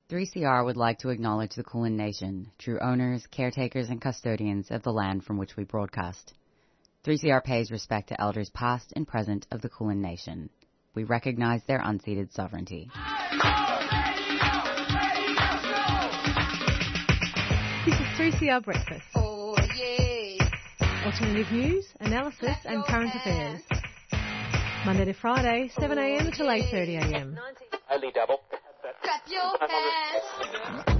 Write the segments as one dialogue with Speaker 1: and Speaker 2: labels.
Speaker 1: 3CR would like to acknowledge the Kulin Nation, true owners, caretakers, and custodians of the land from which we broadcast. 3CR pays respect to elders past and present of the Kulin Nation. We recognize their unceded sovereignty.
Speaker 2: This is 3CR Breakfast.
Speaker 3: Oh, yeah.
Speaker 2: Alternative news, analysis, and current affairs. Monday to Friday, 7 a.m. till 8:30 a.m.
Speaker 4: Only double.
Speaker 3: Clap your hands.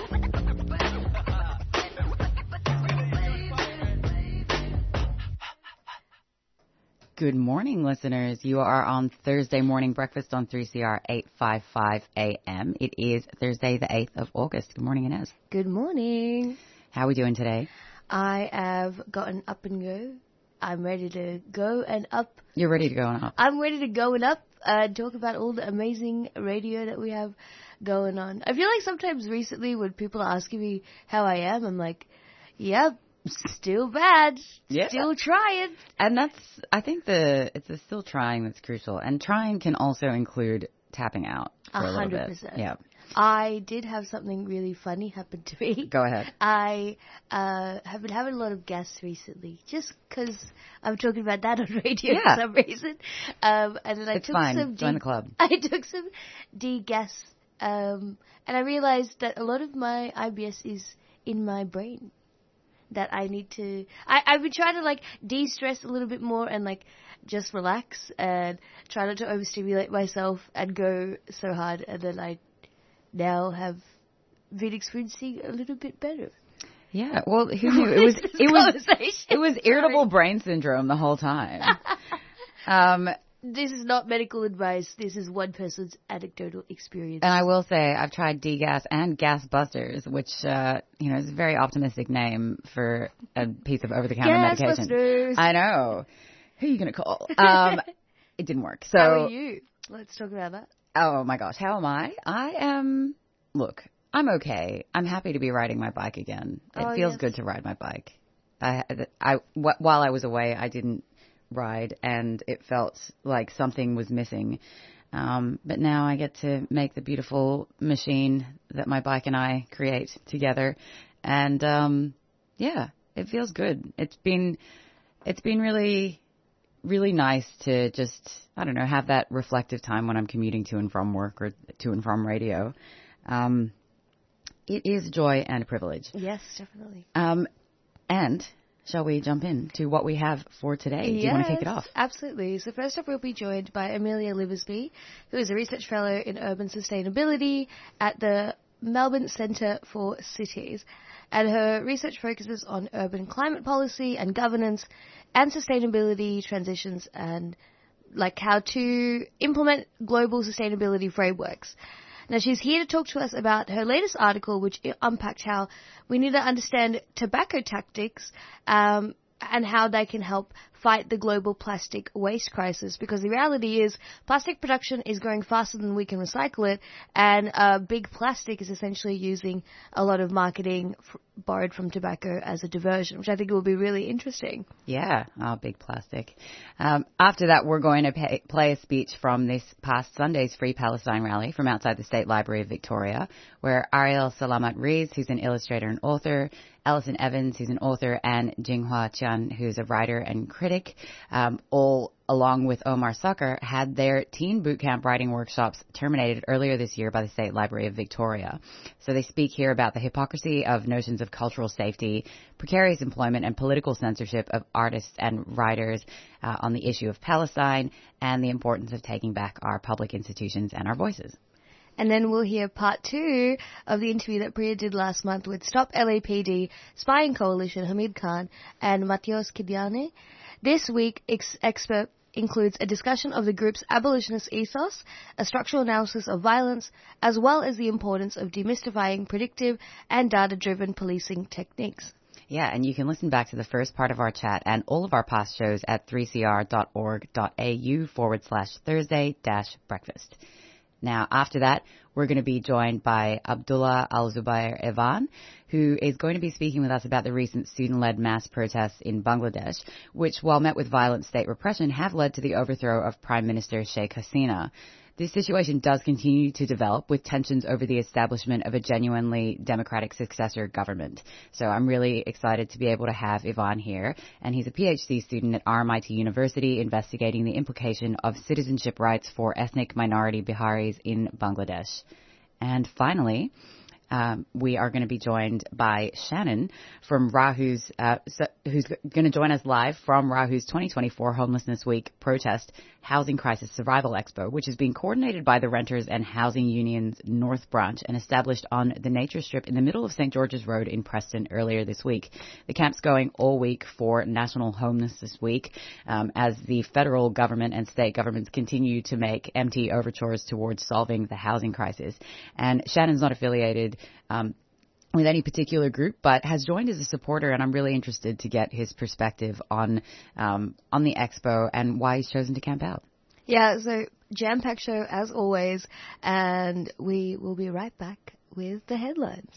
Speaker 1: Good morning, listeners. You are on Thursday morning breakfast on 3CR 855 AM. It is Thursday, the 8th of August. Good morning, Inez.
Speaker 5: Good morning.
Speaker 1: How are we doing today?
Speaker 5: I have gotten up and go. I'm ready to go and up.
Speaker 1: You're ready to go and up?
Speaker 5: I'm ready to go and up and talk about all the amazing radio that we have going on. I feel like sometimes recently when people are asking me how I am, I'm like, yep, still bad, still trying.
Speaker 1: And I think it's the still trying that's crucial. And trying can also include tapping out for a little bit.
Speaker 5: 100%.
Speaker 1: Yeah.
Speaker 5: I did have something really funny happen to me.
Speaker 1: Go ahead.
Speaker 5: I have been having a lot of guests recently, just because I'm talking about that on radio for some reason. And then I took some
Speaker 1: join the club.
Speaker 5: I took some D guests, and I realized that a lot of my IBS is in my brain. That I need to. I've been trying to de-stress a little bit more and just relax and try not to overstimulate myself and go so hard, and then I now have been experiencing a little bit better.
Speaker 1: Yeah, well, who knew? It was irritable brain syndrome the whole time.
Speaker 5: This is not medical advice. This is one person's anecdotal experience.
Speaker 1: And I will say I've tried D-Gas and Gas Busters, which is a very optimistic name for a piece of over-the-counter medication.
Speaker 5: Busters.
Speaker 1: I know. Who are you going to call? It didn't work. So
Speaker 5: how are you? Let's talk about that.
Speaker 1: Oh, my gosh. How am I? Look, I'm okay. I'm happy to be riding my bike again. It feels good to ride my bike. While I was away, I didn't ride, and it felt like something was missing. But now I get to make the beautiful machine that my bike and I create together. And, it feels good. It's been really, really nice to just, have that reflective time when I'm commuting to and from work or to and from radio. It is joy and a privilege.
Speaker 5: Yes, definitely.
Speaker 1: And shall we jump in to what we have for today? Do you want to kick it off?
Speaker 5: Absolutely. So first up, we'll be joined by Amelia Liversby, who is a research fellow in urban sustainability at the Melbourne Centre for Cities. And her research focuses on urban climate policy and governance and sustainability transitions and how to implement global sustainability frameworks. Now, she's here to talk to us about her latest article, which unpacks how we need to understand tobacco tactics and how they can help fight the global plastic waste crisis. Because the reality is plastic production is growing faster than we can recycle it, and big plastic is essentially using a lot of marketing borrowed from tobacco as a diversion, which I think will be really interesting.
Speaker 1: Yeah, big plastic. After that, we're going to play a speech from this past Sunday's Free Palestine rally from outside the State Library of Victoria, where Ariel Salamat Rees, who's an illustrator and author, Alison Evans, who's an author, and Jinghua Qian, who's a writer and critic, all along with Omar Sucker, had their teen bootcamp writing workshops terminated earlier this year by the State Library of Victoria. So they speak here about the hypocrisy of notions of cultural safety, precarious employment, and political censorship of artists and writers on the issue of Palestine, and the importance of taking back our public institutions and our voices.
Speaker 5: And then we'll hear part 2 of the interview that Priya did last month with Stop LAPD, Spying Coalition, Hamid Khan, and Matthios Kidiane. This week, expert includes a discussion of the group's abolitionist ethos, a structural analysis of violence, as well as the importance of demystifying predictive and data-driven policing techniques.
Speaker 1: Yeah, and you can listen back to the first part of our chat and all of our past shows at 3cr.org.au/Thursday-breakfast. Now, after that, we're going to be joined by Abdullah Al-Zubair Evan, who is going to be speaking with us about the recent student-led mass protests in Bangladesh, which, while met with violent state repression, have led to the overthrow of Prime Minister Sheikh Hasina. This situation does continue to develop with tensions over the establishment of a genuinely democratic successor government. So I'm really excited to be able to have Ivan here, and he's a PhD student at RMIT University investigating the implication of citizenship rights for ethnic minority Biharis in Bangladesh. And finally, we are going to be joined by Shannon from Rahu's, who's going to join us live from Rahu's 2024 Homelessness Week protest Housing Crisis Survival Expo, which is being coordinated by the Renters and Housing Union's North Branch and established on the Nature Strip in the middle of St. George's Road in Preston earlier this week. The camp's going all week for National Homelessness Week as the federal government and state governments continue to make empty overtures towards solving the housing crisis. And Shannon's not affiliated with any particular group, but has joined as a supporter, and I'm really interested to get his perspective on the expo and why he's chosen to camp out.
Speaker 5: Yeah, so jam-packed show as always, and we will be right back with the headlines.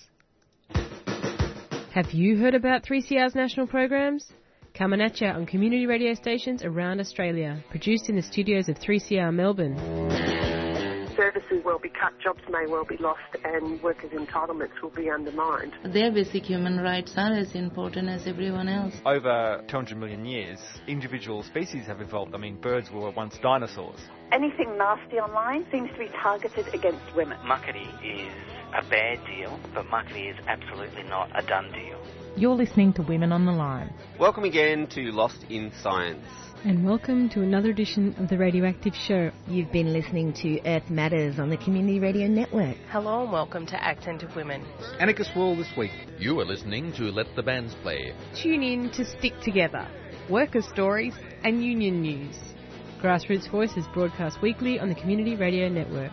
Speaker 2: Have you heard about 3CR's national programs? Coming at you on community radio stations around Australia, produced in the studios of 3CR Melbourne.
Speaker 4: Services will be cut, jobs may well be lost, and workers' entitlements will be undermined.
Speaker 6: Their basic human rights are as important as everyone else.
Speaker 7: Over 200 million years, individual species have evolved. I mean, birds were once dinosaurs.
Speaker 8: Anything nasty online seems to be targeted against women.
Speaker 9: Muckaty is a bad deal, but muckaty is absolutely not a done deal.
Speaker 10: You're listening to Women on the Line.
Speaker 11: Welcome again to Lost in Science.
Speaker 2: And welcome to another edition of The Radioactive Show.
Speaker 12: You've been listening to Earth Matters on the Community Radio Network.
Speaker 13: Hello and welcome to Accent of Women.
Speaker 14: Anarchist World this week.
Speaker 15: You are listening to Let the Bands Play.
Speaker 2: Tune in to Stick Together, worker stories and union news. Grassroots Voices broadcast weekly on the Community Radio Network.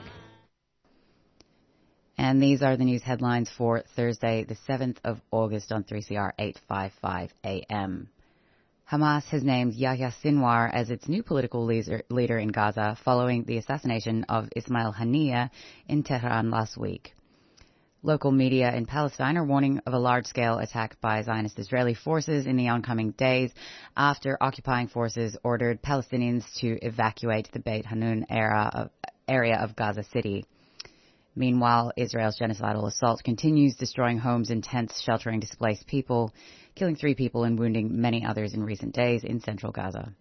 Speaker 1: And these are the news headlines for Thursday, the 7th of August on 3CR 855 AM. Hamas has named Yahya Sinwar as its new political leader in Gaza following the assassination of Ismail Haniyeh in Tehran last week. Local media in Palestine are warning of a large-scale attack by Zionist Israeli forces in the oncoming days after occupying forces ordered Palestinians to evacuate the Beit Hanun area of Gaza City. Meanwhile, Israel's genocidal assault continues, destroying homes and tents sheltering displaced people, killing 3 people and wounding many others in recent days in central Gaza.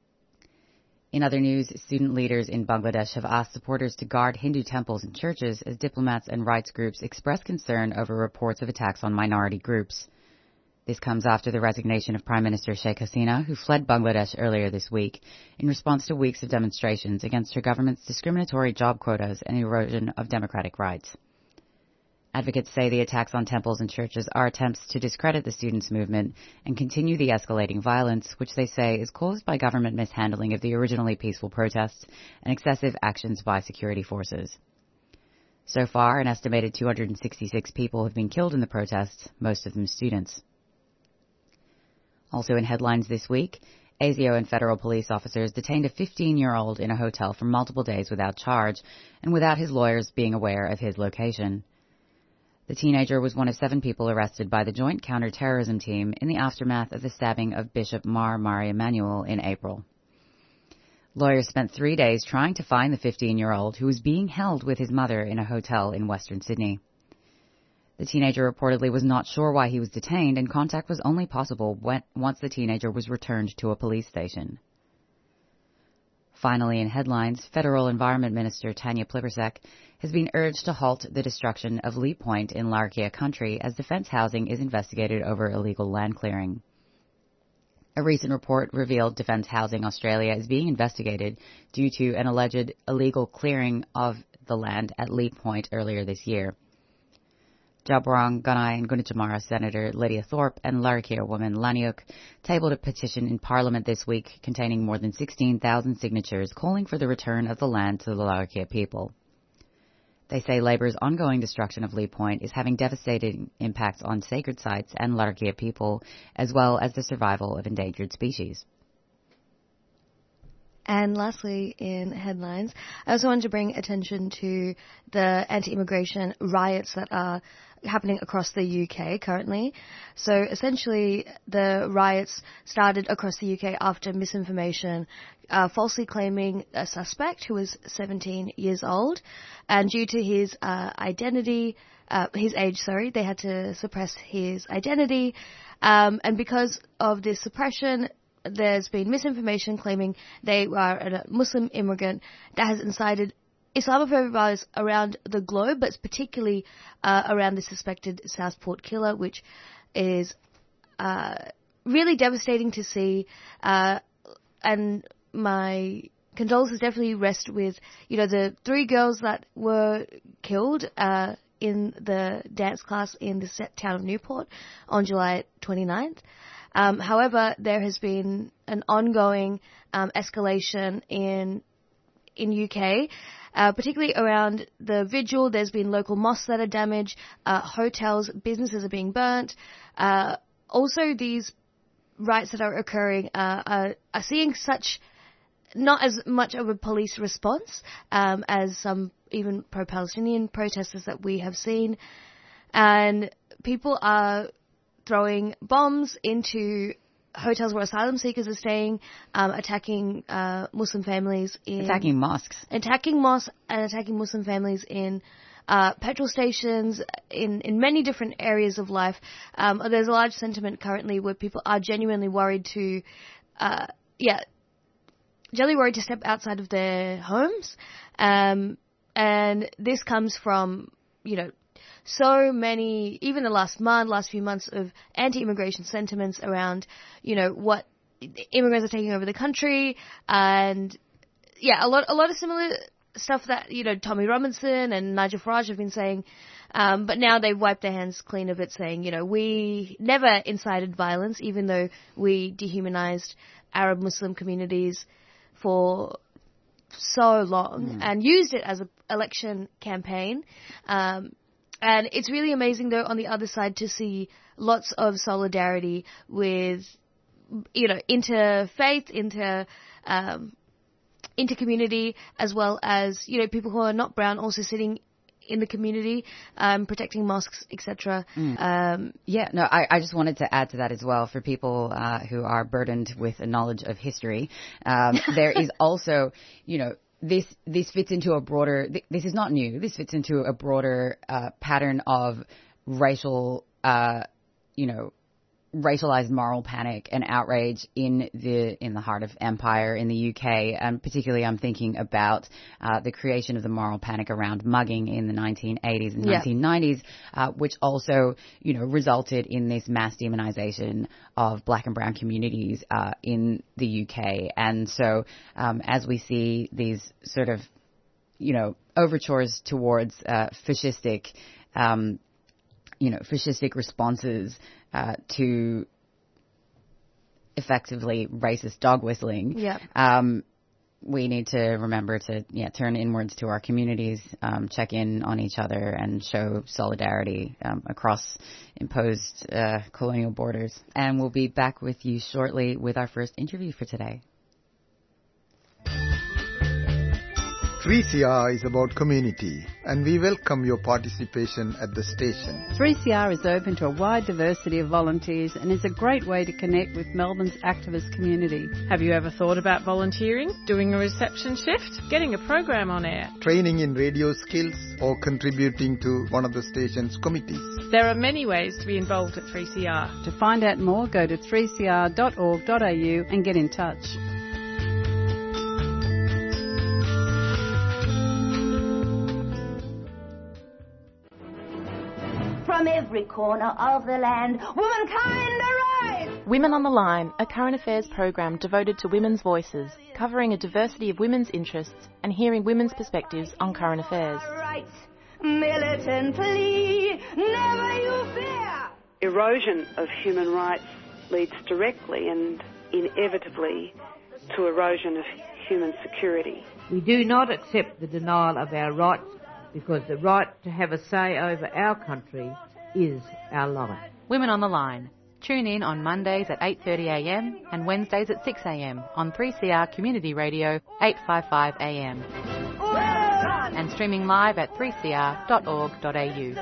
Speaker 1: In other news, student leaders in Bangladesh have asked supporters to guard Hindu temples and churches as diplomats and rights groups express concern over reports of attacks on minority groups. This comes after the resignation of Prime Minister Sheikh Hasina, who fled Bangladesh earlier this week in response to weeks of demonstrations against her government's discriminatory job quotas and erosion of democratic rights. Advocates say the attacks on temples and churches are attempts to discredit the students' movement and continue the escalating violence, which they say is caused by government mishandling of the originally peaceful protests and excessive actions by security forces. So far, an estimated 266 people have been killed in the protests, most of them students. Also in headlines this week, ASIO and federal police officers detained a 15-year-old in a hotel for multiple days without charge and without his lawyers being aware of his location. The teenager was one of 7 people arrested by the Joint Counter-Terrorism Team in the aftermath of the stabbing of Bishop Mar Mari Emanuel in April. Lawyers spent 3 days trying to find the 15-year-old who was being held with his mother in a hotel in Western Sydney. The teenager reportedly was not sure why he was detained, and contact was only possible once the teenager was returned to a police station. Finally, in headlines, Federal Environment Minister Tanya Plibersek has been urged to halt the destruction of Lee Point in Larrakia Country as Defence Housing is investigated over illegal land clearing. A recent report revealed Defence Housing Australia is being investigated due to an alleged illegal clearing of the land at Lee Point earlier this year. Djabwurrung Gunai and Gunditjmara Senator Lydia Thorpe and Larrakia woman Laniuk tabled a petition in Parliament this week containing more than 16,000 signatures calling for the return of the land to the Larrakia people. They say Labor's ongoing destruction of Lee Point is having devastating impacts on sacred sites and Larrakia people, as well as the survival of endangered species.
Speaker 5: And lastly, in headlines, I also wanted to bring attention to the anti-immigration riots that are happening across the UK currently. So essentially, the riots started across the UK after misinformation, falsely claiming a suspect who was 17 years old, and due to his his age, they had to suppress his identity, and because of this suppression, there's been misinformation claiming they are a Muslim immigrant that has incited Islamophobic violence around the globe, but particularly around the suspected Southport killer, which is really devastating to see. And my condolences definitely rest with, the 3 girls that were killed in the dance class in the town of Newport on July 29th. However, there has been an ongoing escalation in UK, particularly around the vigil. There's been local mosques that are damaged, hotels, businesses are being burnt. Also, these riots that are occurring are seeing not as much of a police response as some even pro-Palestinian protesters that we have seen. And people are throwing bombs into hotels where asylum seekers are staying, attacking Muslim families
Speaker 1: attacking mosques
Speaker 5: and attacking Muslim families in petrol stations, in many different areas of life. There's a large sentiment currently where people are genuinely worried to step outside of their homes, and this comes from so many, even the last few months of anti-immigration sentiments around, what immigrants are taking over the country, and a lot of similar stuff that, Tommy Robinson and Nigel Farage have been saying, but now they've wiped their hands clean of it, saying, we never incited violence, even though we dehumanized Arab Muslim communities for so long and used it as an election campaign. And it's really amazing, though, on the other side to see lots of solidarity with, interfaith, inter-community, as well as, people who are not brown also sitting in the community, protecting mosques, etc.
Speaker 1: I just wanted to add to that as well for people who are burdened with a knowledge of history. There is also, This fits into a broader. This is not new. This fits into a broader pattern of racial, racialized moral panic and outrage in the heart of empire in the UK, and particularly I'm thinking about the creation of the moral panic around mugging in the 1980s and 1990s, which also resulted in this mass demonization of black and brown communities in the UK. And so as we see these sort of overtures towards fascistic responses to effectively racist dog whistling. We need to remember to turn inwards to our communities, check in on each other, and show solidarity across imposed colonial borders. And we'll be back with you shortly with our first interview for today.
Speaker 14: 3CR is about community, and we welcome your participation at the station.
Speaker 16: 3CR is open to a wide diversity of volunteers and is a great way to connect with Melbourne's activist community.
Speaker 2: Have you ever thought about volunteering, doing a reception shift, getting a program on air,
Speaker 14: training in radio skills, or contributing to one of the station's committees?
Speaker 2: There are many ways to be involved at 3CR.
Speaker 16: To find out more, go to 3cr.org.au and get in touch.
Speaker 17: From every corner of the land, womankind arise!
Speaker 13: Women on the Line, a current affairs program devoted to women's voices, covering a diversity of women's interests and hearing women's perspectives on current affairs.
Speaker 17: Rights, militantly, never you fear!
Speaker 18: Erosion of human rights leads directly and inevitably to erosion of human security.
Speaker 19: We do not accept the denial of our rights, because the right to have a say over our country is our life.
Speaker 13: Women on the Line, Tune in on Mondays at 8:30am and Wednesdays at 6am on 3CR Community Radio 855 AM. And streaming live at 3cr.org.au.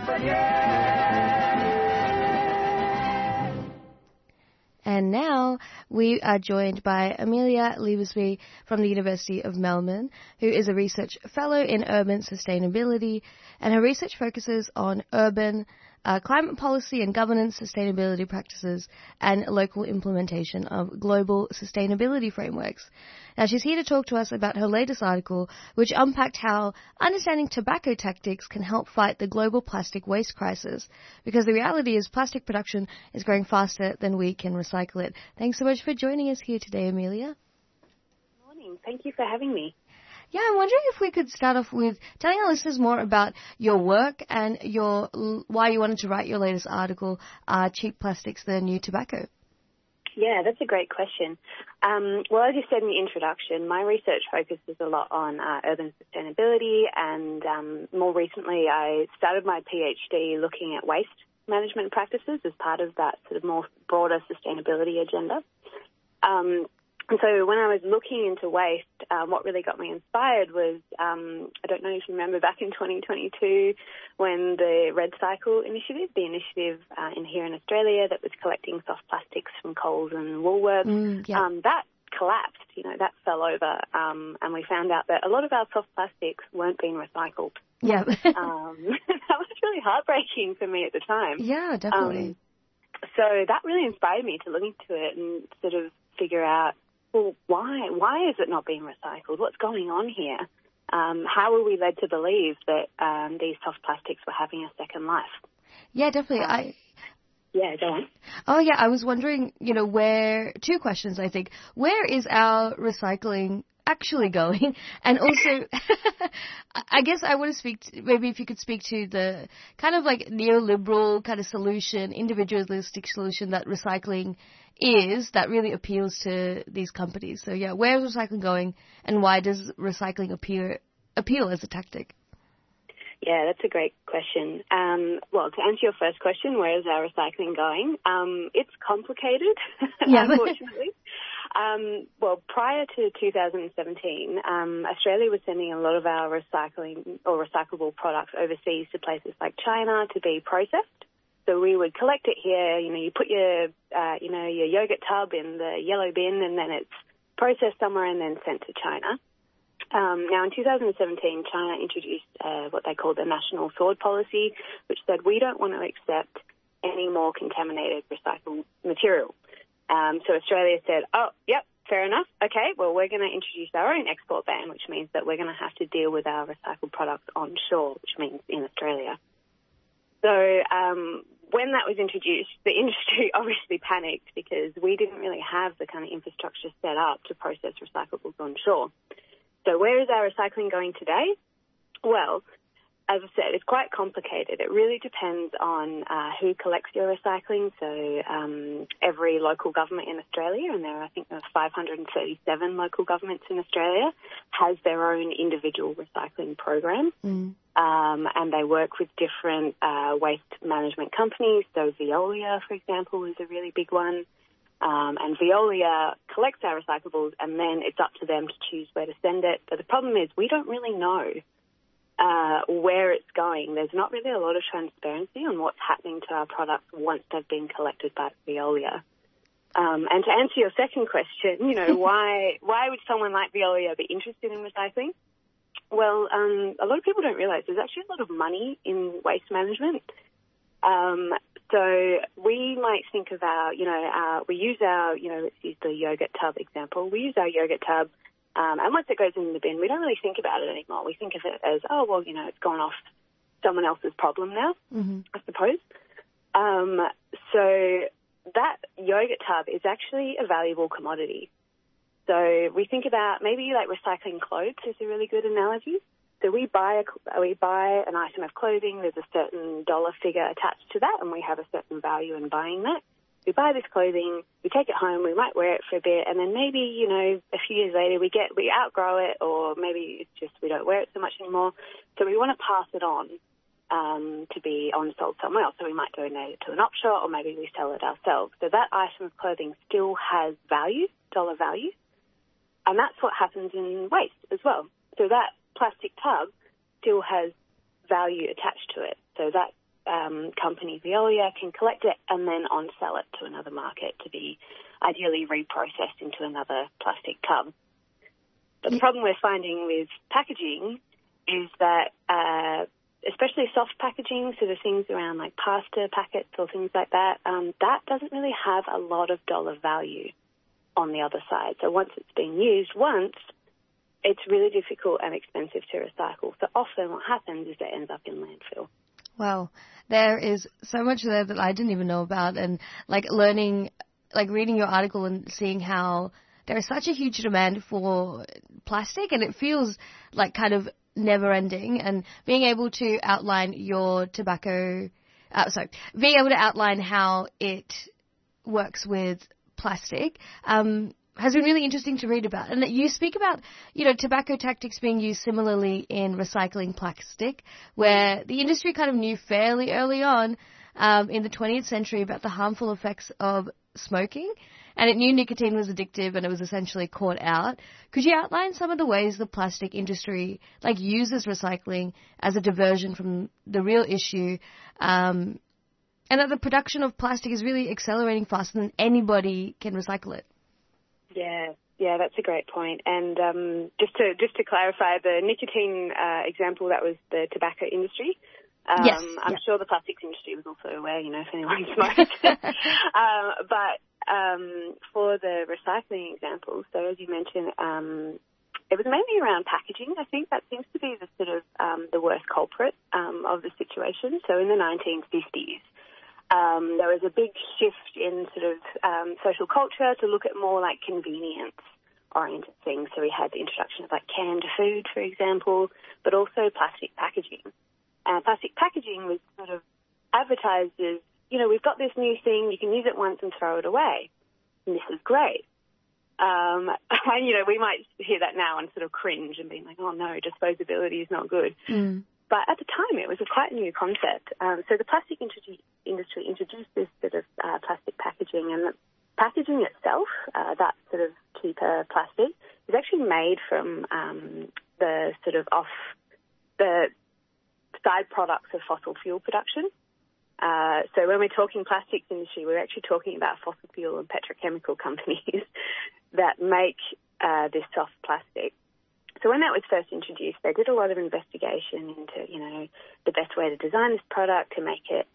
Speaker 5: And now we are joined by Amelia Liebesby from the University of Melbourne, who is a research fellow in urban sustainability, and her research focuses on urban climate policy and governance, sustainability practices, and local implementation of global sustainability frameworks. Now, she's here to talk to us about her latest article, which unpacked how understanding tobacco tactics can help fight the global plastic waste crisis, because the reality is plastic production is growing faster than we can recycle it. Thanks so much for joining us here today, Amelia.
Speaker 20: Good morning. Thank you for having me.
Speaker 5: Yeah, I'm wondering if we could start off with telling our listeners more about your work and why you wanted to write your latest article, Are Cheap Plastics the New Tobacco?
Speaker 20: Yeah, that's a great question. Well, as you said in the introduction, my research focuses a lot on urban sustainability, and more recently I started my PhD looking at waste management practices as part of that sort of more broader sustainability agenda. And so when I was looking into waste, what really got me inspired was, I don't know if you remember back in 2022 when the Red Cycle initiative, the initiative here in Australia that was collecting soft plastics from Coles and Woolworths, that collapsed, that fell over, and we found out that a lot of our soft plastics weren't being recycled.
Speaker 5: Yeah.
Speaker 20: That was really heartbreaking for me at the time.
Speaker 5: Yeah, definitely.
Speaker 20: So that really inspired me to look into it and sort of figure out, well, why is it not being recycled? What's going on here? How were we led to believe that these soft plastics were having a second life?
Speaker 5: Yeah, definitely.
Speaker 20: Yeah, go on.
Speaker 5: Oh, yeah, I was wondering, two questions, I think. Where is our recycling actually going? And also, I guess I want to speak maybe if you could speak to the kind of like neoliberal kind of solution, individualistic solution that recycling is, that really appeals to these companies. So yeah, where is recycling going, and why does recycling appeal as a tactic?
Speaker 20: Yeah, that's a great question. Well, to answer your first question, where is our recycling going? It's complicated, unfortunately. Well, prior to 2017, Australia was sending a lot of our recycling or recyclable products overseas to places like China to be processed. So we would collect it here. You put your yogurt tub in the yellow bin, and then it's processed somewhere and then sent to China. Now, in 2017, China introduced what they called the National Sword Policy, which said we don't want to accept any more contaminated recycled material. So Australia said, oh, yep, fair enough. Okay, well, we're going to introduce our own export ban, which means that we're going to have to deal with our recycled products onshore, which means in Australia. So when that was introduced, the industry obviously panicked because we didn't really have the kind of infrastructure set up to process recyclables onshore. So where is our recycling going today? Well, as I said, it's quite complicated. It really depends on who collects your recycling. So every local government in Australia, and there are 537 local governments in Australia, has their own individual recycling program. And they work with different waste management companies. So Veolia, for example, is a really big one. And Veolia collects our recyclables, and then it's up to them to choose where to send it. But the problem is we don't really know where it's going. There's not really a lot of transparency on what's happening to our products once they've been collected by Veolia. And to answer your second question, why would someone like Veolia be interested in recycling? Well, a lot of people don't realise there's actually a lot of money in waste management. So we might think of we use our, let's use the yogurt tub example. We use our yogurt tub, and once it goes in the bin, we don't really think about it anymore. We think of it as, it's gone off someone else's problem now, I suppose. So that yogurt tub is actually a valuable commodity. So we think about maybe like recycling clothes is a really good analogy. So we buy an item of clothing, there's a certain dollar figure attached to that, and we have a certain value in buying that. We buy this clothing, we take it home, we might wear it for a bit, and then maybe, a few years later we outgrow it, or maybe it's just we don't wear it so much anymore. So we want to pass it on. to be on-sold somewhere else. So we might donate it to an offshore, or maybe we sell it ourselves. So that item of clothing still has value, dollar value, and that's what happens in waste as well. So that plastic tub still has value attached to it. So that company, Veolia, can collect it and then on-sell it to another market to be ideally reprocessed into another plastic tub. But the problem we're finding with packaging is that, especially soft packaging, sort of things around like pasta packets or things like that, that doesn't really have a lot of dollar value on the other side. So once it's been used once, it's really difficult and expensive to recycle. So often what happens is it ends up in landfill.
Speaker 5: Wow. There is so much there that I didn't even know about, and like learning, like reading your article and seeing how there is such a huge demand for plastic, and it feels like kind of never ending, and being able to outline your being able to outline how it works with plastic, has been really interesting to read about. And that you speak about, tobacco tactics being used similarly in recycling plastic, where the industry kind of knew fairly early on in the 20th century about the harmful effects of smoking, and it knew nicotine was addictive, and it was essentially caught out. Could you outline some of the ways the plastic industry uses recycling as a diversion from the real issue, and that the production of plastic is really accelerating faster than anybody can recycle it?
Speaker 20: Yeah, that's a great point. And just to clarify, the nicotine example, that was the tobacco industry.
Speaker 5: Yes.
Speaker 20: I'm sure the plastics industry was also aware, if anyone smoked. But for the recycling example, so as you mentioned, it was mainly around packaging. I think that seems to be the sort of the worst culprit of the situation. So in the 1950s, there was a big shift in sort of social culture to look at more like convenience-oriented things. So we had the introduction of like canned food, for example, but also plastic packaging. Plastic packaging was sort of advertised as, we've got this new thing, you can use it once and throw it away. And this is great. And, we might hear that now and sort of cringe and be like, oh no, disposability is not good.
Speaker 5: Mm.
Speaker 20: But at the time, it was a quite new concept. So the plastic industry introduced this sort of plastic packaging, and the packaging itself, that sort of cheaper plastic, is actually made from the sort of the side products of fossil fuel production. So when we're talking plastics industry, we're actually talking about fossil fuel and petrochemical companies that make this soft plastic. So when that was first introduced, they did a lot of investigation into, the best way to design this product to make it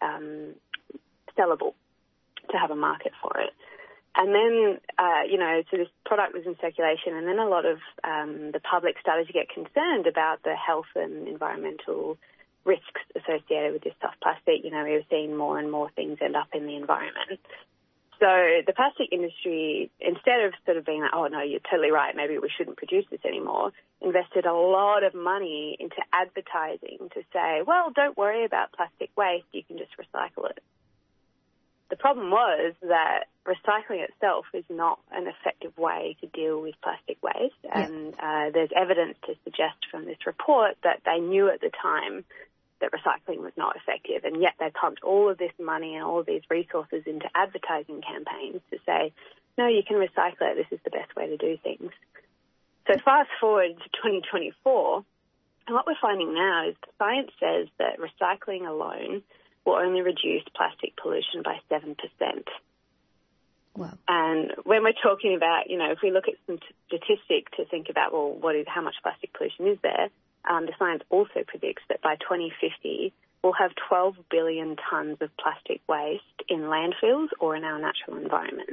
Speaker 20: sellable, to have a market for it. And then, so this product was in circulation, and then a lot of the public started to get concerned about the health and environmental risks associated with this soft plastic. We were seeing more and more things end up in the environment. So the plastic industry, instead of sort of being like, oh, no, you're totally right, maybe we shouldn't produce this anymore, invested a lot of money into advertising to say, well, don't worry about plastic waste, you can just recycle it. The problem was that recycling itself is not an effective way to deal with plastic waste, and there's evidence to suggest from this report that they knew at the time that recycling was not effective, and yet they pumped all of this money and all of these resources into advertising campaigns to say, no, you can recycle it, this is the best way to do things. So fast forward to 2024, and what we're finding now is the science says that recycling alone will only reduce plastic pollution by 7%.
Speaker 5: Wow.
Speaker 20: And when we're talking about, if we look at some statistic to think about, well, how much plastic pollution is there, the science also predicts that by 2050, we'll have 12 billion tonnes of plastic waste in landfills or in our natural environment.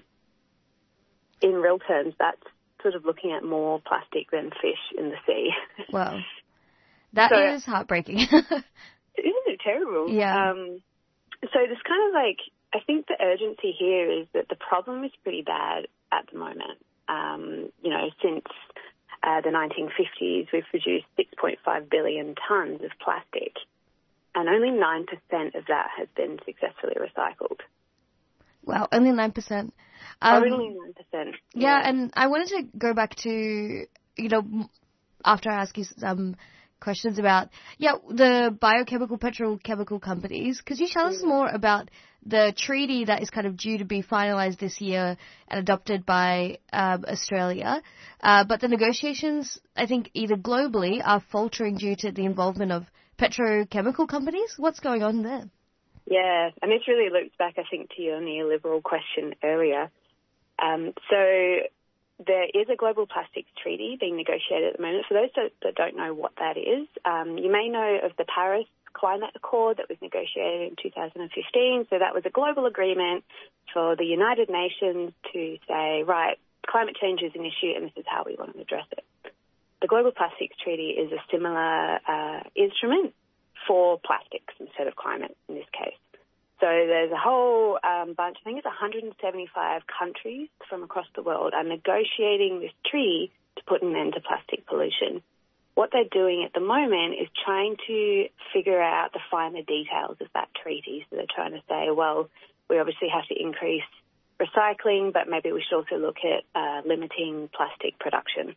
Speaker 20: In real terms, that's sort of looking at more plastic than fish in the sea.
Speaker 5: Wow. That is heartbreaking.
Speaker 20: Isn't it terrible?
Speaker 5: Yeah.
Speaker 20: So this kind of I think the urgency here is that the problem is pretty bad at the moment. Since the 1950s, we've produced 6.5 billion tonnes of plastic, and only 9% of that has been successfully recycled.
Speaker 5: Wow, only 9%.
Speaker 20: Only 9%.
Speaker 5: Yeah, and I wanted to go back to, after I ask you some questions about, the biochemical petrochemical companies. Could you tell us more about the treaty that is kind of due to be finalised this year and adopted by Australia? But the negotiations, I think, either globally are faltering due to the involvement of petrochemical companies. What's going on there?
Speaker 20: Yeah, and this really loops back, I think, to your neoliberal question earlier. So there is a global plastics treaty being negotiated at the moment. For those that don't know what that is, you may know of the Paris Climate Accord that was negotiated in 2015. So that was a global agreement for the United Nations to say, right, climate change is an issue and this is how we want to address it. The Global Plastics Treaty is a similar instrument for plastics instead of climate in this case. So there's a whole bunch, I think it's 175 countries from across the world are negotiating this treaty to put an end to plastic pollution. What they're doing at the moment is trying to figure out the finer details of that treaty. So they're trying to say, well, we obviously have to increase recycling, but maybe we should also look at limiting plastic production.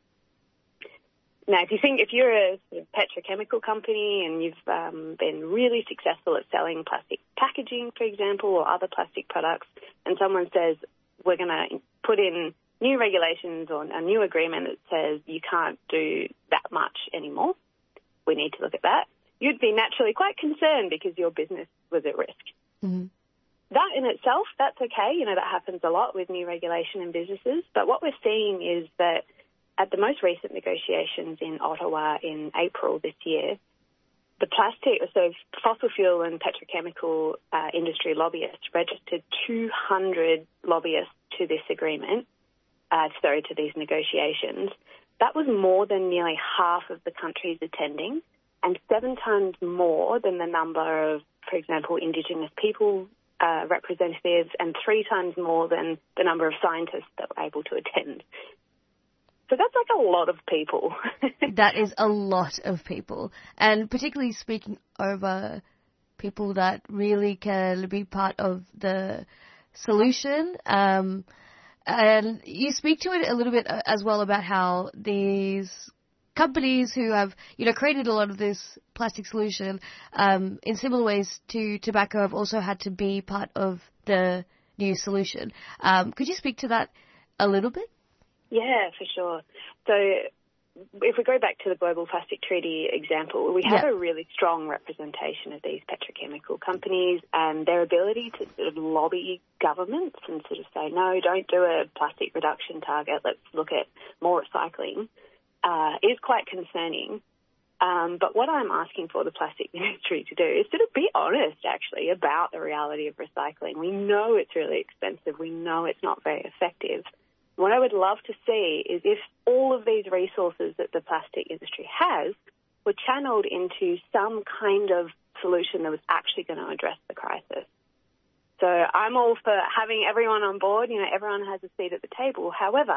Speaker 20: Now, if you're a sort of petrochemical company and you've been really successful at selling plastic packaging, for example, or other plastic products, and someone says, we're going to put in new regulations or a new agreement that says you can't do that much anymore, we need to look at that, you'd be naturally quite concerned because your business was at risk.
Speaker 5: Mm-hmm.
Speaker 20: That in itself, that's okay. That happens a lot with new regulation in businesses. But what we're seeing is that at the most recent negotiations in Ottawa in April this year, the fossil fuel and petrochemical industry lobbyists registered 200 lobbyists to this agreement, to these negotiations. That was more than nearly half of the countries attending and 7 times more than the number of, for example, Indigenous people representatives and 3 times more than the number of scientists that were able to attend. So that's like a lot of people.
Speaker 5: That is a lot of people. And particularly speaking over people that really can be part of the solution. And you speak to it a little bit as well about how these companies who have, created a lot of this plastic solution, in similar ways to tobacco, have also had to be part of the new solution. Could you speak to that a little bit?
Speaker 20: Yeah, for sure. So if we go back to the Global Plastic Treaty example, we have a really strong representation of these petrochemical companies and their ability to sort of lobby governments and sort of say, no, don't do a plastic reduction target, let's look at more recycling, is quite concerning. But what I'm asking for the plastic industry to do is sort of be honest, actually, about the reality of recycling. We know it's really expensive. We know it's not very effective. What I would love to see is if all of these resources that the plastic industry has were channeled into some kind of solution that was actually going to address the crisis. So I'm all for having everyone on board. Everyone has a seat at the table. However,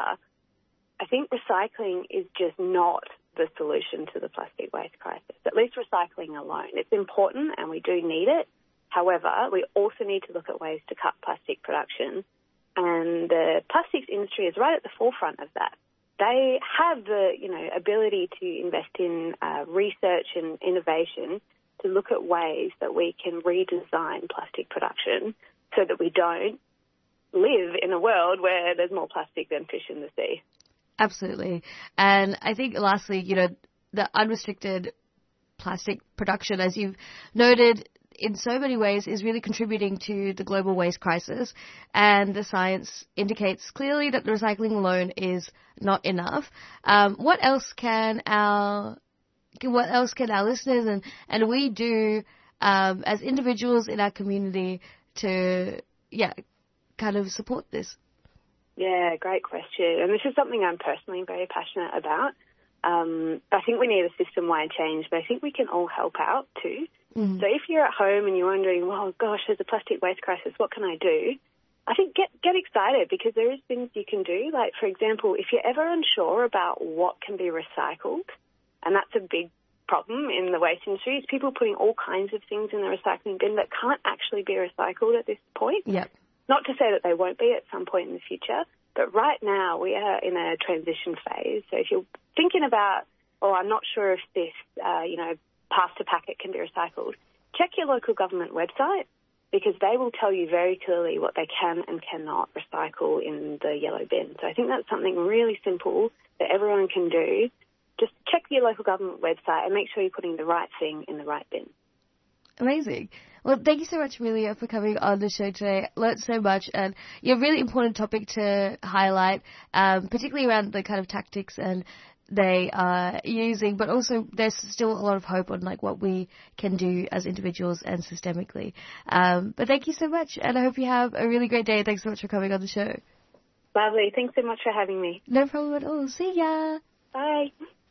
Speaker 20: I think recycling is just not the solution to the plastic waste crisis, at least recycling alone. It's important and we do need it. However, we also need to look at ways to cut plastic production. And the plastics industry is right at the forefront of that. They have the, ability to invest in research and innovation to look at ways that we can redesign plastic production so that we don't live in a world where there's more plastic than fish in the sea.
Speaker 5: Absolutely. And I think lastly, the unrestricted plastic production, as you've noted, in so many ways is really contributing to the global waste crisis, and the science indicates clearly that the recycling alone is not enough. What else can our listeners and we do as individuals in our community to kind of support this?
Speaker 20: Yeah, great question. And this is something I'm personally very passionate about. I think we need a system-wide change, but I think we can all help out too.
Speaker 5: Mm-hmm.
Speaker 20: So if you're at home and you're wondering, well, gosh, there's a plastic waste crisis, what can I do? I think get excited because there is things you can do. Like, for example, if you're ever unsure about what can be recycled, and that's a big problem in the waste industry, is people putting all kinds of things in the recycling bin that can't actually be recycled at this point.
Speaker 5: Yep.
Speaker 20: Not to say that they won't be at some point in the future, but right now we are in a transition phase. So if you're thinking about or I'm not sure if this, pasta packet can be recycled, check your local government website, because they will tell you very clearly what they can and cannot recycle in the yellow bin. So I think that's something really simple that everyone can do. Just check your local government website and make sure you're putting the right thing in the right bin.
Speaker 5: Amazing. Well, thank you so much, Amelia, for coming on the show today. Learned so much, and a really important topic to highlight, particularly around the kind of tactics and they are using, but also there's still a lot of hope on like what we can do as individuals and systemically. But thank you so much, and I hope you have a really great day. Thanks so much for coming on the show.
Speaker 20: Lovely. Thanks so much for having me.
Speaker 5: No problem at all. See ya.
Speaker 20: Bye.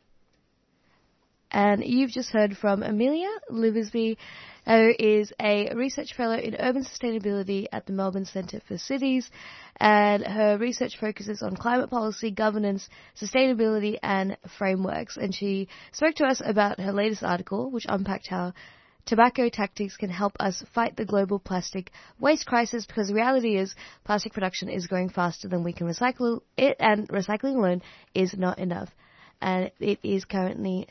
Speaker 5: And you've just heard from Amelia Liversby, who is a research fellow in urban sustainability at the Melbourne Centre for Cities, and her research focuses on climate policy, governance, sustainability and frameworks. And she spoke to us about her latest article, which unpacked how tobacco tactics can help us fight the global plastic waste crisis, because the reality is plastic production is growing faster than we can recycle it, and recycling alone is not enough. And it is currently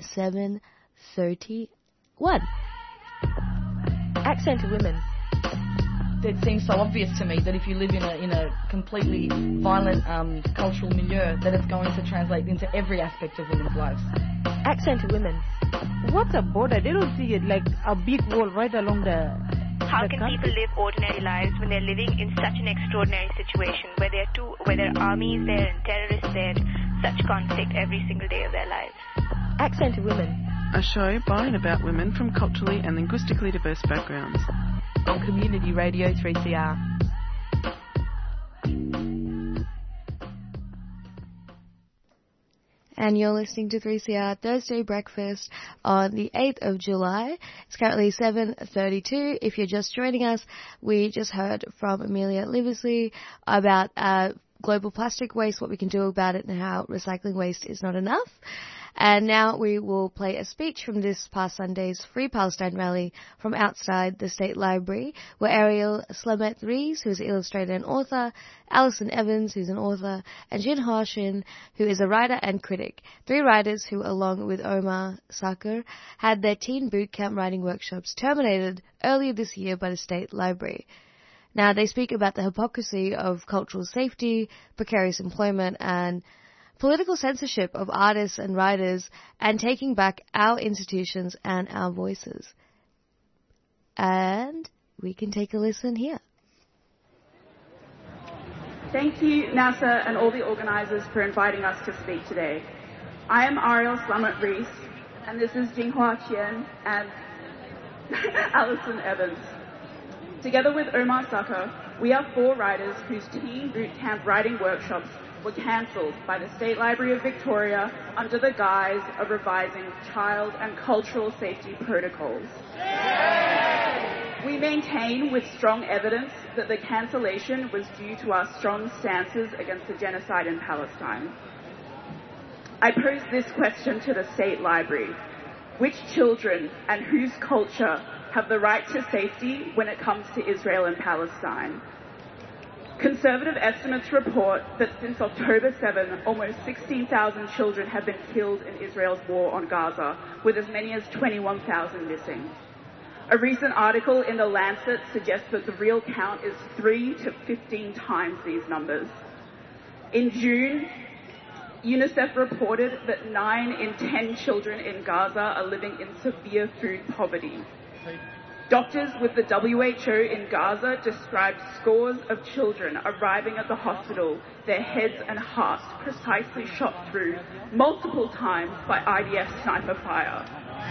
Speaker 5: 7:31.
Speaker 21: Accent to women. It seems so obvious to me that if you live in a completely violent cultural milieu, that it's going to translate into every aspect of women's lives.
Speaker 19: Accent to women. What's a border? They don't see it like a big wall right along the.
Speaker 22: How can people live ordinary lives when they're living in such an extraordinary situation where there are armies there and terrorists there, such conflict every single day of their lives?
Speaker 21: Accent to women.
Speaker 23: A show by and about women from culturally and linguistically diverse backgrounds.
Speaker 2: On Community Radio 3CR.
Speaker 5: And you're listening to 3CR Thursday Breakfast on the 8th of July. It's currently 7:32. If you're just joining us, we just heard from Amelia Liversby about global plastic waste, what we can do about it, and how recycling waste is not enough. And now we will play a speech from this past Sunday's Free Palestine rally from outside the State Library, where Ariel Slamet-Rees, who is an illustrator and author, Alison Evans, who's an author, and Jinhua Shin, who is a writer and critic. 3 writers who, along with Omar Sakr, had their teen boot camp writing workshops terminated earlier this year by the State Library. Now, they speak about the hypocrisy of cultural safety, precarious employment, and political censorship of artists and writers, and taking back our institutions and our voices. And we can take a listen here.
Speaker 24: Thank you, NASA, and all the organisers for inviting us to speak today. I am Ariel Slamet-Rees, and this is Jinhua Qian and Alison Evans. Together with Omar Sakr, we are 4 writers whose teen boot camp writing workshops were cancelled by the State Library of Victoria under the guise of revising child and cultural safety protocols. We maintain with strong evidence that the cancellation was due to our strong stances against the genocide in Palestine. I pose this question to the State Library. Which children and whose culture have the right to safety when it comes to Israel and Palestine? Conservative estimates report that since October 7, almost 16,000 children have been killed in Israel's war on Gaza, with as many as 21,000 missing. A recent article in The Lancet suggests that the real count is 3 to 15 times these numbers. In June, UNICEF reported that 9 in 10 children in Gaza are living in severe food poverty. Doctors with the WHO in Gaza described scores of children arriving at the hospital, their heads and hearts precisely shot through multiple times by IDF sniper fire.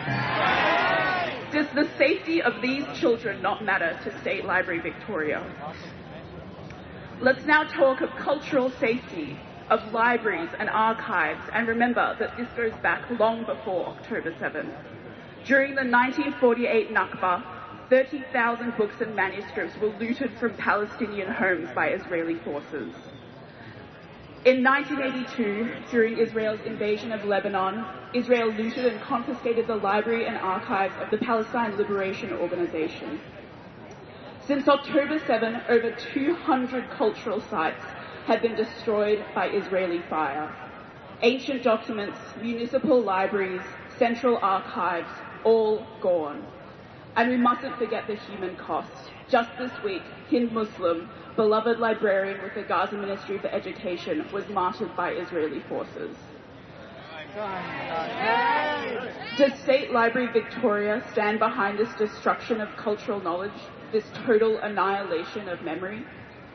Speaker 24: Does the safety of these children not matter to State Library Victoria? Let's now talk of cultural safety, of libraries and archives, and remember that this goes back long before October 7. During the 1948 Nakba, 30,000 books and manuscripts were looted from Palestinian homes by Israeli forces. In 1982, during Israel's invasion of Lebanon, Israel looted and confiscated the library and archives of the Palestine Liberation Organization. Since October 7, over 200 cultural sites have been destroyed by Israeli fire. ancient documents, municipal libraries, central archives, all gone. And we mustn't forget the human cost. Just this week, Hind Muslim, beloved librarian with the Gaza Ministry for Education, was martyred by Israeli forces. Does State Library Victoria stand behind this destruction of cultural knowledge, this total annihilation of memory?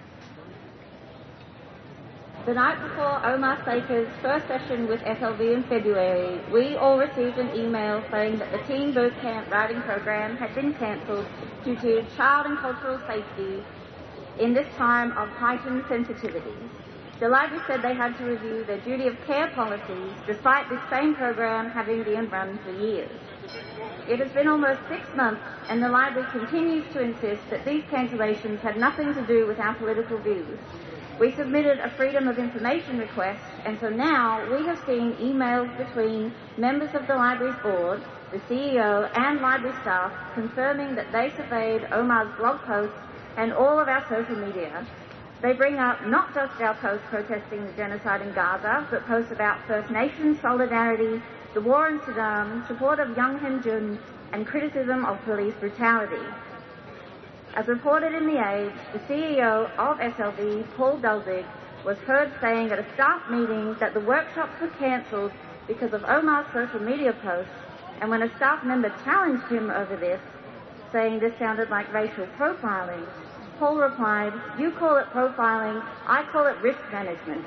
Speaker 3: The night before Omar Saker's first session with SLV in February, we all received an email saying that the Teen Boot Camp writing program had been cancelled due to child and cultural safety in this time of heightened sensitivity. The library said they had to review their duty of care policies despite this same program having been run for years. It has been almost 6 months and the library continues to insist that these cancellations had nothing to do with our political views. We submitted a Freedom of Information request, and so now we have seen emails between members of the library's board, the CEO and library staff confirming that they surveyed Omar's blog posts and all of our social media. They bring up not just our posts protesting the genocide in Gaza, but posts about First Nations solidarity, the war in Sudan, support of Young Hen Jun, and criticism of police brutality. As reported in The Age, the CEO of SLV, Paul Dulzig, was heard saying at a staff meeting that the workshops were cancelled because of Omar's social media posts, and when a staff member challenged him over this, saying this sounded like racial profiling, Paul replied, "You call it profiling, I call it risk management."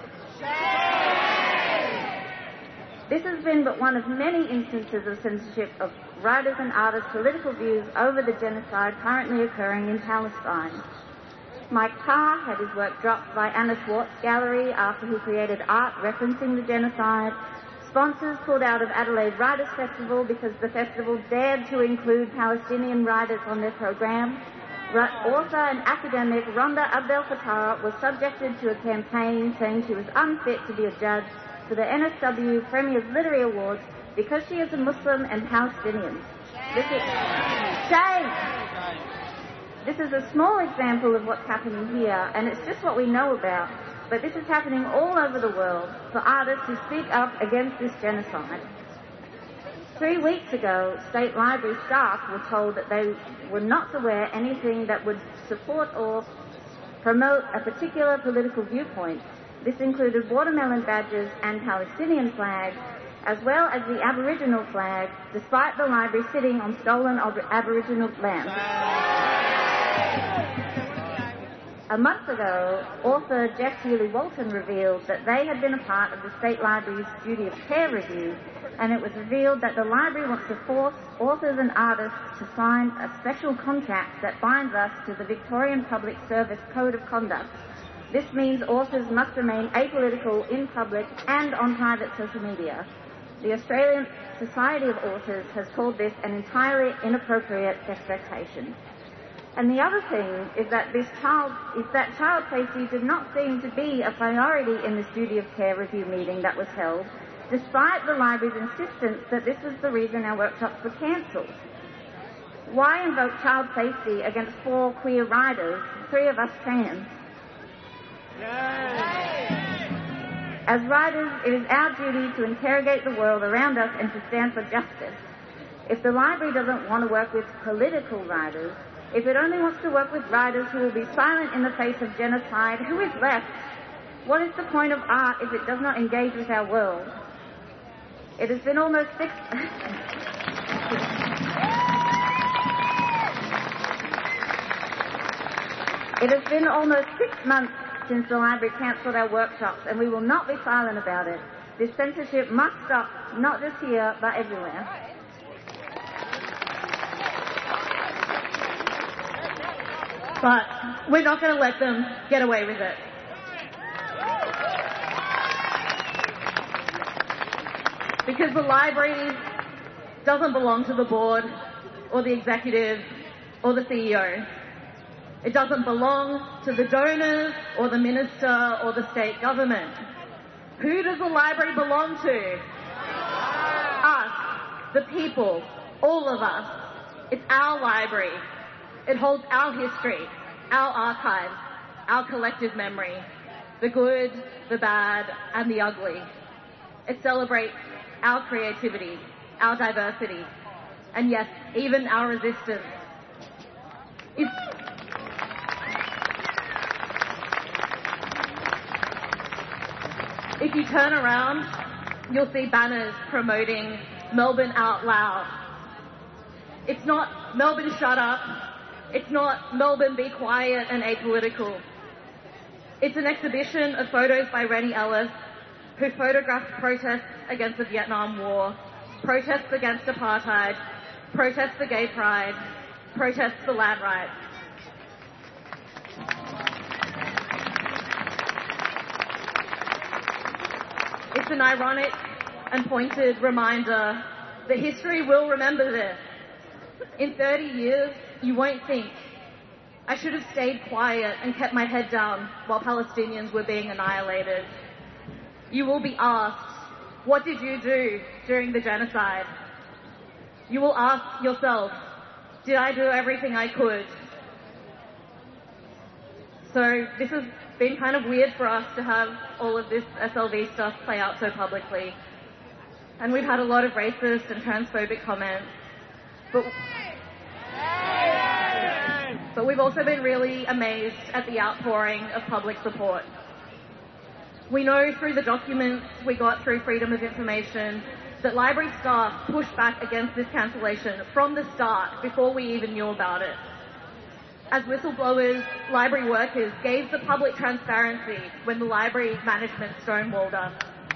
Speaker 3: This has been but one of many instances of censorship of writers' and artists' political views over the genocide currently occurring in Palestine. Mike Carr had his work dropped by Anna Schwartz Gallery after he created art referencing the genocide. Sponsors pulled out of Adelaide Writers' Festival because the festival dared to include Palestinian writers on their program. Author and academic Rhonda Abdel Fattah was subjected to a campaign saying she was unfit to be a judge for the NSW Premier's Literary Awards because she is a Muslim and Palestinian. Shame! This is a small example of what's happening here, and it's just what we know about. But this is happening all over the world for artists who speak up against this genocide. 3 weeks ago, State Library staff were told that they were not to wear anything that would support or promote a particular political viewpoint. This included watermelon badges and Palestinian flags, as well as the Aboriginal flag, despite the library sitting on stolen Aboriginal land. A month ago, author Jeff Healy-Walton revealed that they had been a part of the State Library's Duty of Care review, and it was revealed that the library wants to force authors and artists to sign a special contract that binds us to the Victorian Public Service Code of Conduct. This means authors must remain apolitical in public and on private social media. The Australian Society of Authors has called this an entirely inappropriate expectation. And the other thing is that child safety did not seem to be a priority in this Duty of Care review meeting that was held, despite the library's insistence that this was the reason our workshops were cancelled. Why invoke child safety against 4 queer riders, 3 of us trans? As writers, it is our duty to interrogate the world around us and to stand for justice. If the library doesn't want to work with political writers, if it only wants to work with writers who will be silent in the face of genocide, who is left? What is the point of art if it does not engage with our world? It has been almost 6 months since the library cancelled our workshops, and we will not be silent about it. This censorship must stop, not just here, but everywhere.
Speaker 4: But we're not going to let them get away with it. Because the library doesn't belong to the board or the executive or the CEO. It doesn't belong to the donors or the minister or the state government. Who does the library belong to? Us, the people, all of us. It's our library. It holds our history, our archives, our collective memory, the good, the bad, and the ugly. It celebrates our creativity, our diversity, and yes, even our resistance. If you turn around, you'll see banners promoting Melbourne Out Loud. It's not Melbourne Shut Up. It's not Melbourne Be Quiet and Apolitical. It's an exhibition of photos by Rennie Ellis, who photographed protests against the Vietnam War, protests against apartheid, protests for gay pride, protests for land rights. It's an ironic and pointed reminder that history will remember this. In 30 years, you won't think, I should have stayed quiet and kept my head down while Palestinians were being annihilated. You will be asked, what did you do during the genocide? You will ask yourself, did I do everything I could? So this has been kind of weird for us to have all of this SLV stuff play out so publicly. And we've had a lot of racist and transphobic comments. But we've also been really amazed at the outpouring of public support. We know through the documents we got through Freedom of Information that library staff pushed back against this cancellation from the start before we even knew about it. As whistleblowers, library workers gave the public transparency when the library management stonewalled us.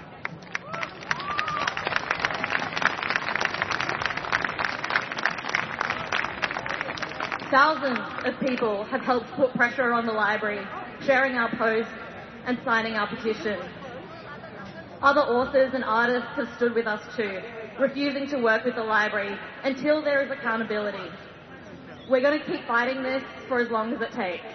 Speaker 4: Thousands of people have helped put pressure on the library, sharing our posts and signing our petition. Other authors and artists have stood with us too, refusing to work with the library until there is accountability. We're going to keep fighting this for as long as it takes.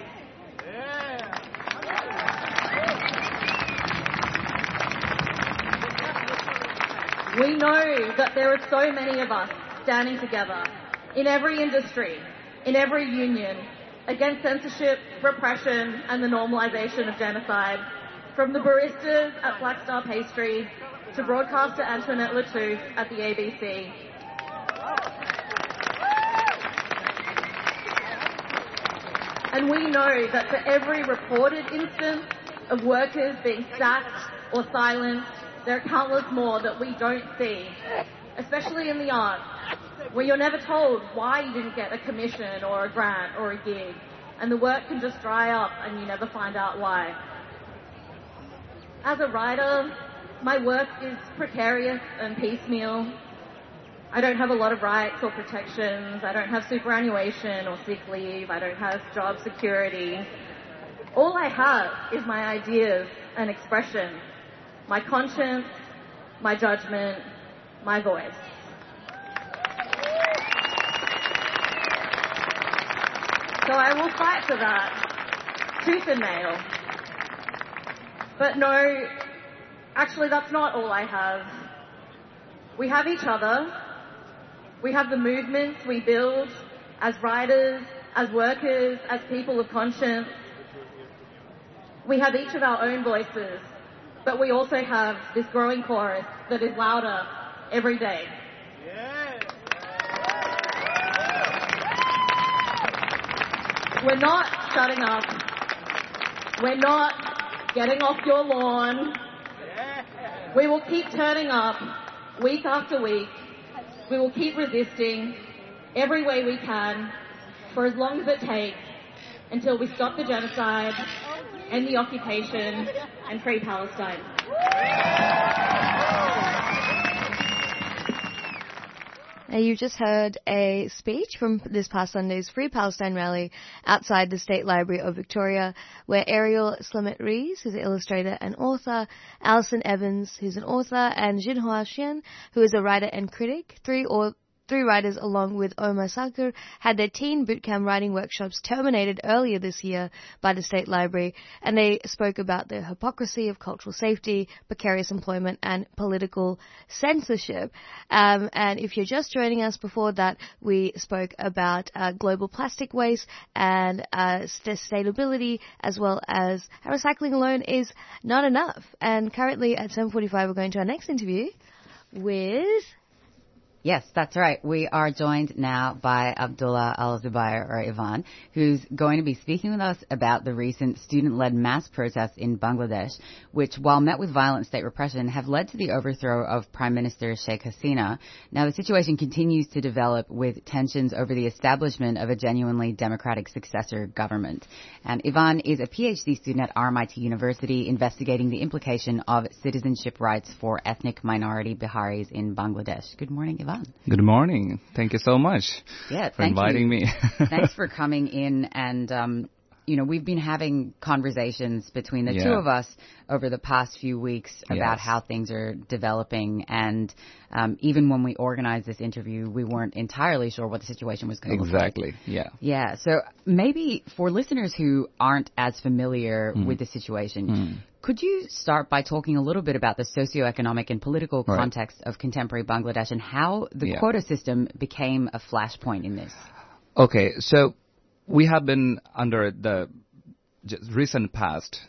Speaker 4: We know that there are so many of us standing together in every industry, in every union, against censorship, repression, and the normalization of genocide, from the baristas at Black Star Pastry to broadcaster Antoinette Lattouf at the ABC. And we know that for every reported instance of workers being sacked or silenced, there are countless more that we don't see, especially in the arts, where you're never told why you didn't get a commission or a grant or a gig, and the work can just dry up and you never find out why. As a writer, my work is precarious and piecemeal. I don't have a lot of rights or protections. I don't have superannuation or sick leave. I don't have job security. All I have is my ideas and expression, my conscience, my judgment, my voice. So I will fight for that, tooth and nail. But no, actually that's not all I have. We have each other. We have the movements we build as writers, as workers, as people of conscience. We have each of our own voices, but we also have this growing chorus that is louder every day. We're not shutting up. We're not getting off your lawn. We will keep turning up week after week. We will keep resisting every way we can for as long as it takes until we stop the genocide, end the occupation, and free Palestine.
Speaker 5: Now, you just heard a speech from this past Sunday's Free Palestine rally outside the State Library of Victoria, where Ariel Slamit-Rees, who's an illustrator and author, Alison Evans, who's an author, and Jinhua Xian, who is a writer and critic, three Three writers, along with Omar Sakur, had their teen bootcamp writing workshops terminated earlier this year by the State Library, and they spoke about the hypocrisy of cultural safety, precarious employment, and political censorship. And if you're just joining us, before that, we spoke about global plastic waste and sustainability, as well as how recycling alone is not enough. And currently at 7:45, we're going to our next interview with...
Speaker 1: Yes, that's right. We are joined now by Abdullah Al-Zubair, or Ivan, who's going to be speaking with us about the recent student-led mass protests in Bangladesh, which, while met with violent state repression, have led to the overthrow of Prime Minister Sheikh Hasina. Now, the situation continues to develop with tensions over the establishment of a genuinely democratic successor government. And Ivan is a PhD student at RMIT University investigating the implication of citizenship rights for ethnic minority Biharis in Bangladesh. Good morning, Ivan.
Speaker 6: Good morning. Thank you so much for inviting me.
Speaker 1: Thanks for coming in. And, we've been having conversations between the two of us over the past few weeks about how things are developing. And even when we organized this interview, we weren't entirely sure what the situation was going to look like.
Speaker 6: Exactly,
Speaker 1: Yeah, so maybe for listeners who aren't as familiar with the situation, could you start by talking a little bit about the socioeconomic and political context of contemporary Bangladesh and how the quota system became a flashpoint in this?
Speaker 6: Okay, so we have been under the recent past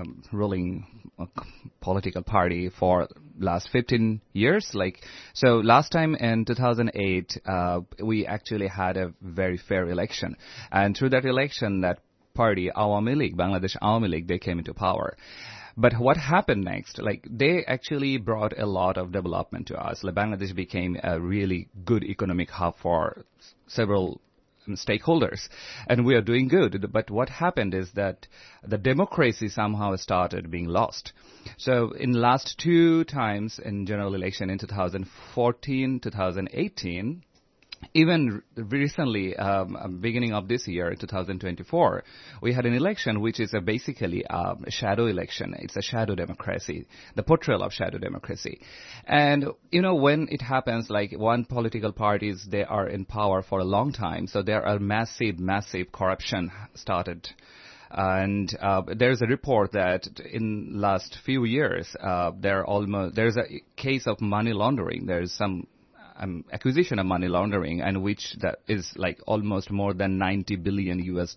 Speaker 6: ruling political party for last 15 years. So last time in 2008, we actually had a very fair election. And through that election, that party, Awami League, Bangladesh Awami League, they came into power. But what happened next? They actually brought a lot of development to us. Bangladesh became a really good economic hub for several stakeholders, and we are doing good. But what happened is that the democracy somehow started being lost. So in last two times in general election in 2014, 2018, even recently, beginning of this year, 2024, we had an election which is basically a shadow election. It's a shadow democracy, the portrayal of shadow democracy. And, when it happens, one political parties, they are in power for a long time, so there are massive corruption started. And there's a report that in last few years, there's a case of money laundering. There's some acquisition of money laundering, and which that is almost more than $90 billion US.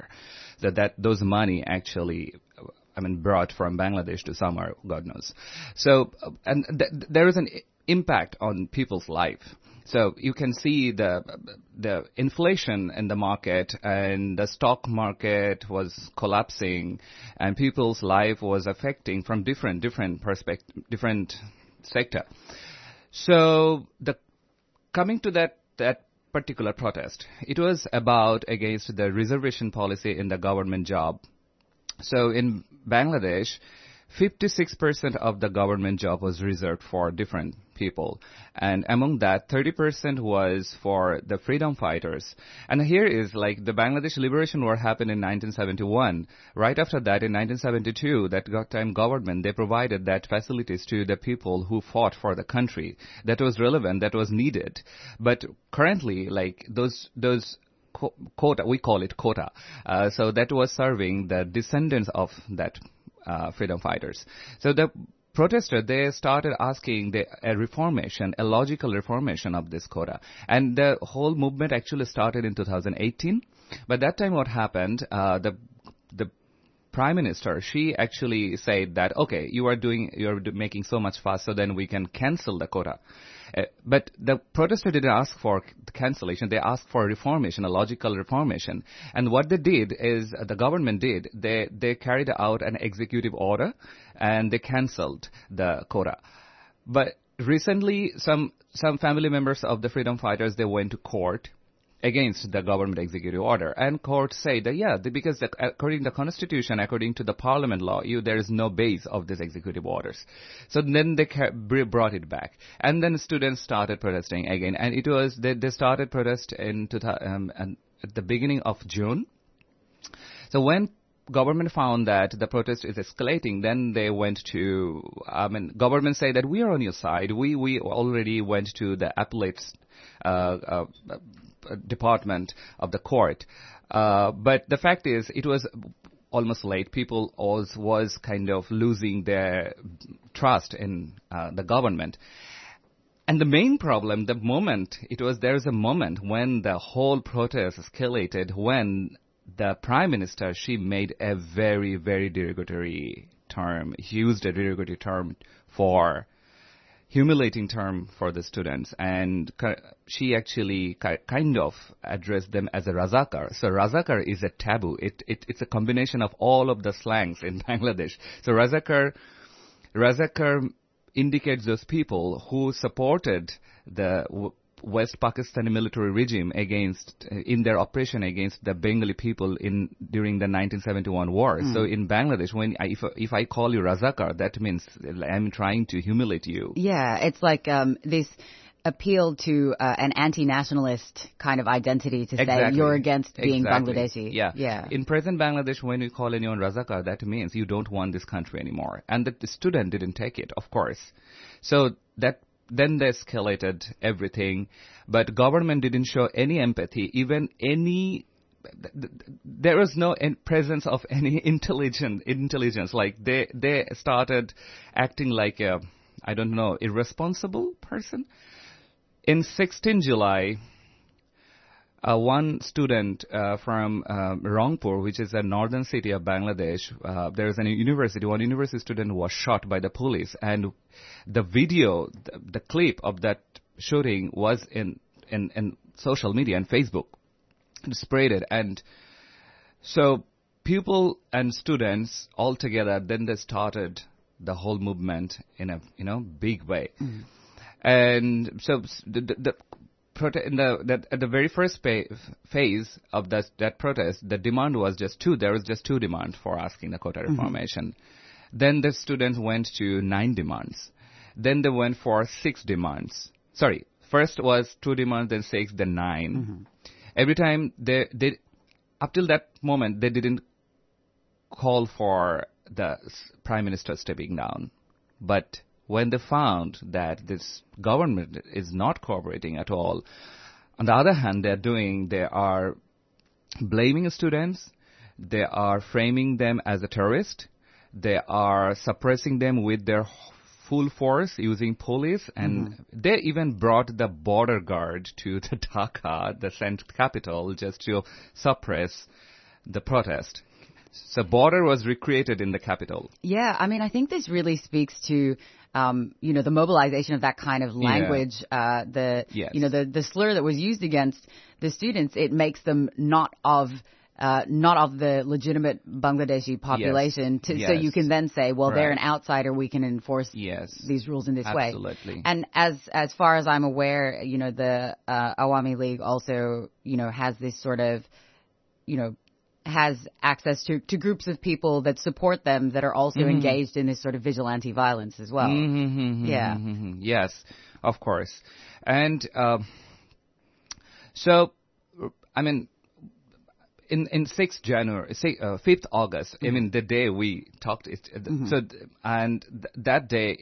Speaker 6: That those money actually, brought from Bangladesh to somewhere, God knows. So, and there is an impact on people's life. So you can see the inflation in the market, and the stock market was collapsing, and people's life was affecting from different sector. So coming to that particular protest, it was about against the reservation policy in the government job. So in Bangladesh, 56% of the government job was reserved for different people. And among that, 30% was for the freedom fighters. And here is the Bangladesh Liberation War happened in 1971. Right after that, in 1972, that time government, they provided that facilities to the people who fought for the country. That was relevant, that was needed. But currently, those quota, we call it quota. So that was serving the descendants of that freedom fighters. So the protesters, they started asking a logical reformation of this quota. And the whole movement actually started in 2018. But that time what happened, the Prime Minister, she actually said that, okay, you're making so much fuss, so then we can cancel the quota. But the protesters didn't ask for cancellation. They asked for reformation, a logical reformation. And what they did is, the government did, they carried out an executive order and they cancelled the quota. But recently, some family members of the freedom fighters, they went to court against the government executive order. And court said that, because according to the constitution, according to the parliament law, there is no base of these executive orders. So then they brought it back. And then students started protesting again. And it was, they started protest at the beginning of June. So when government found that the protest is escalating, then they went to, government say that we are on your side. We already went to the appellate's department of the court. But the fact is, it was almost late. People was kind of losing their trust in the government. And the main problem, there's a moment when the whole protest escalated, when the Prime Minister, she made a very, very derogatory term, used a derogatory term humiliating term for the students. And she actually kind of addressed them as a Razakar. So Razakar is a taboo. It's a combination of all of the slangs in Bangladesh. So Razakar indicates those people who supported the West Pakistani military regime in their operation against the Bengali people during the 1971 war. So in Bangladesh, if I call you Razakar, that means I'm trying to humiliate you.
Speaker 1: Yeah, it's like this appeal to an anti-nationalist kind of identity to say you're against being Bangladeshi.
Speaker 6: Yeah. In present Bangladesh, when you call anyone Razakar, that means you don't want this country anymore. And the student didn't take it, of course. So then they escalated everything, but government didn't show any empathy, there was no presence of any intelligence. Like they started acting like irresponsible person. In 16 July, one student from Rangpur, which is a northern city of Bangladesh, there is one university student was shot by the police, and the video, the clip of that shooting was in social media and Facebook. It spread it, and so people and students all together, then they started the whole movement in a big way. And so at the very first phase of that protest, the demand was just two. There was just two demands for asking the quota reformation. Then the students went to 9 demands. Then they went for 6 demands. Sorry, first was 2 demands, then 6, then 9. Every time they up till that moment, they didn't call for the Prime Minister stepping down. But when they found that this government is not cooperating at all, on the other hand, they are blaming students, they are framing them as a terrorist, they are suppressing them with their full force using police, and they even brought the border guard to the Dhaka, the capital, just to suppress the protest. So border was recreated in the capital.
Speaker 1: Yeah, I think this really speaks to the mobilization of that kind of language, the slur that was used against the students. It makes them not of the legitimate Bangladeshi population. So you can then say, well, they're an outsider. We can enforce these rules in this way.
Speaker 6: Absolutely.
Speaker 1: And as far as I'm aware, the Awami League also, has this sort of, has access to groups of people that support them that are also engaged in this sort of vigilante violence as well.
Speaker 6: Yes, of course. And so, in 6th January, 5th August, the day we talked, that day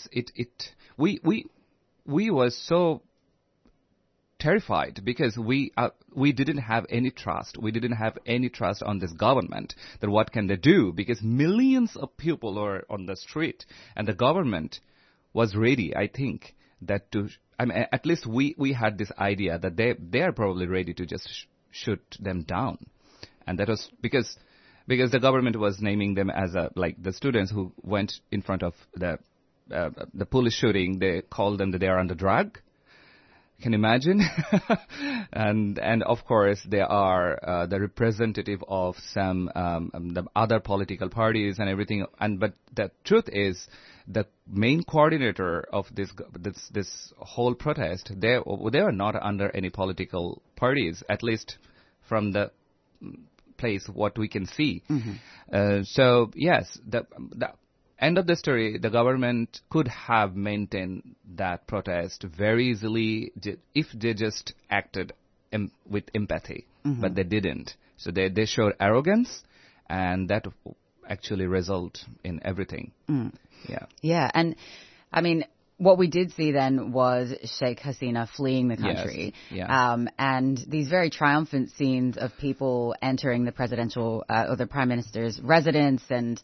Speaker 6: we was so terrified because we didn't have any trust. We didn't have any trust on this government that what can they do, because millions of people are on the street and the government was ready, I think, that at least we had this idea that they are probably ready to just shoot them down. And that was because the government was naming them as the students who went in front of the police shooting, they called them that they are under drug. Can you imagine? and of course they are the representative of some the other political parties and everything. But the truth is, the main coordinator of this whole protest, they are not under any political parties, at least from the place what we can see. So yes, the end of the story, the government could have maintained that protest very easily if they just acted with empathy, but they didn't. So they showed arrogance, and that actually result in everything.
Speaker 1: Yeah, and I mean, what we did see then was Sheikh Hasina fleeing the country, and these very triumphant scenes of people entering the presidential or the prime minister's residence, and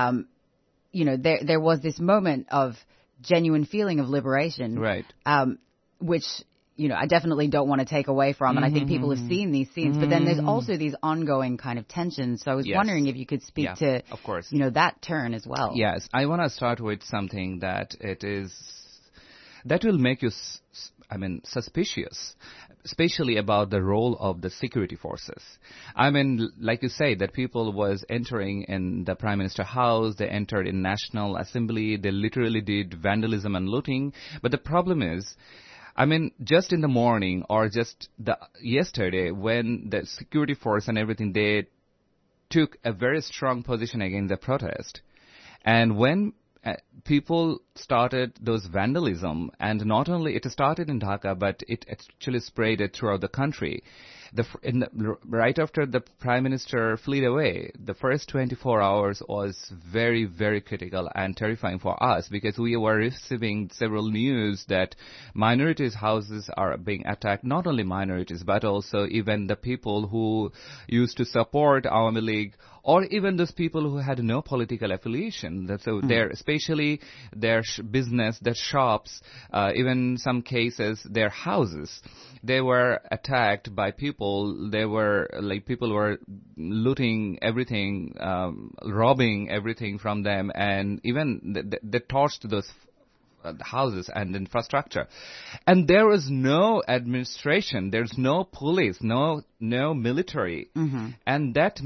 Speaker 1: there was this moment of genuine feeling of liberation,
Speaker 6: right?
Speaker 1: Which I definitely don't want to take away from, and I think people have seen these scenes, but then there's also these ongoing kind of tensions. So I was wondering if you could speak to,
Speaker 6: of course,
Speaker 1: that turn as well.
Speaker 6: Yes, I want to start with something that will make you, suspicious, especially about the role of the security forces. I mean, like you say, that people was entering in the Prime Minister house, they entered in National Assembly, they literally did vandalism and looting. But the problem is, just in the morning or just yesterday, when the security force and everything, they took a very strong position against the protest. And when people started those vandalism, and not only it started in Dhaka, but it actually spread it throughout the country. Right after the Prime Minister fled away, the first 24 hours was very, very critical and terrifying for us, because we were receiving several news that minorities' houses are being attacked, not only minorities, but also even the people who used to support Awami League, or even those people who had no political affiliation. So especially their business, their shops, even some cases, their houses, they were attacked by people. People were looting everything, robbing everything from them, and even they torched those houses and infrastructure. And there was no administration, there's no police, no military. And that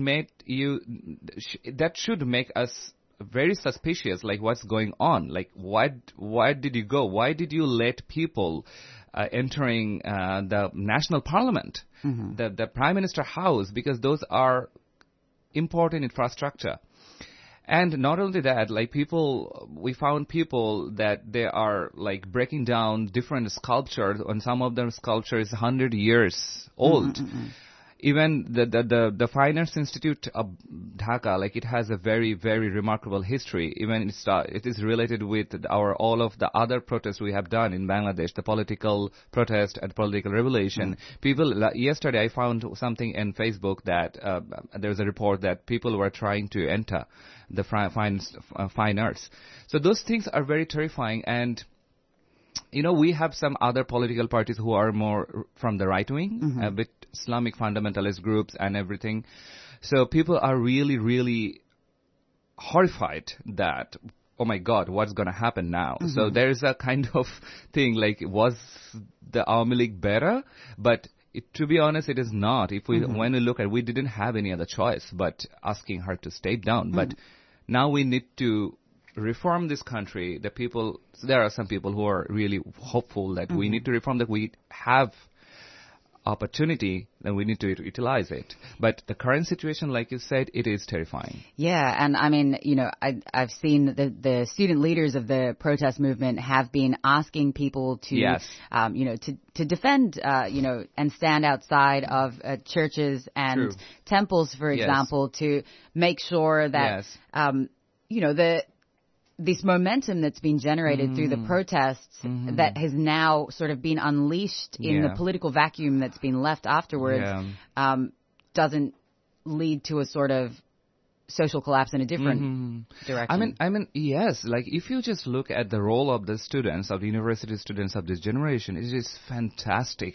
Speaker 6: should make us very suspicious, like what's going on, like why did you go? Why did you let people entering the national parliament, the Prime Minister house, because those are important infrastructure. And not only that, we found people that they are breaking down different sculptures, and some of them sculptures 100 years old. Even the Fine Arts Institute of Dhaka, it has a very, very remarkable history. Even it is related with all of the other protests we have done in Bangladesh, the political protest and political revolution. Yesterday I found something in Facebook that there's a report that people were trying to enter the fine arts. So those things are very terrifying. And we have some other political parties who are more from the right wing, a bit Islamic fundamentalist groups and everything. So people are really, really horrified that, oh my God, what's going to happen now? So there's a kind of thing was the Awami League better? But to be honest, it is not. When we look at it, we didn't have any other choice but asking her to step down. But now we need to reform this country. There are some people who are really hopeful that we need to reform, that we have opportunity, then we need to utilize it. But the current situation, like you said, it is terrifying.
Speaker 1: Yeah, and I've seen the student leaders of the protest movement have been asking people to, to defend, and stand outside of churches and temples, for example, to make sure that, this momentum that's been generated through the protests that has now sort of been unleashed in the political vacuum that's been left afterwards doesn't lead to a sort of social collapse in a different direction.
Speaker 6: Yes. If you just look at the role of the students, of the university students of this generation, it is fantastic.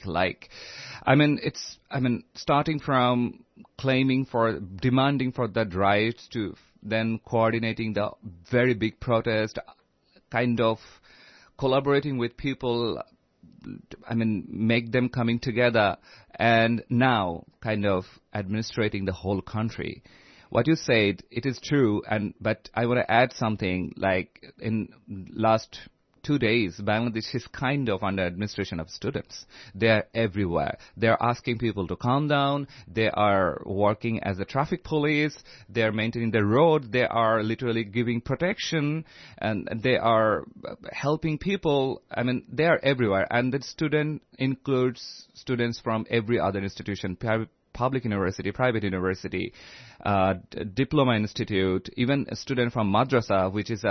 Speaker 6: Starting from demanding for that right to then coordinating the very big protest, kind of collaborating with people, make them coming together, and now kind of administrating the whole country. What you said, it is true, but I want to add something, in last 2 days, Bangladesh is kind of under administration of students. They are everywhere. They are asking people to calm down. They are working as a traffic police. They are maintaining the road. They are literally giving protection, and they are helping people. They are everywhere. And the student includes students from every other institution, public university, private university, diploma institute, even a student from madrasa, which is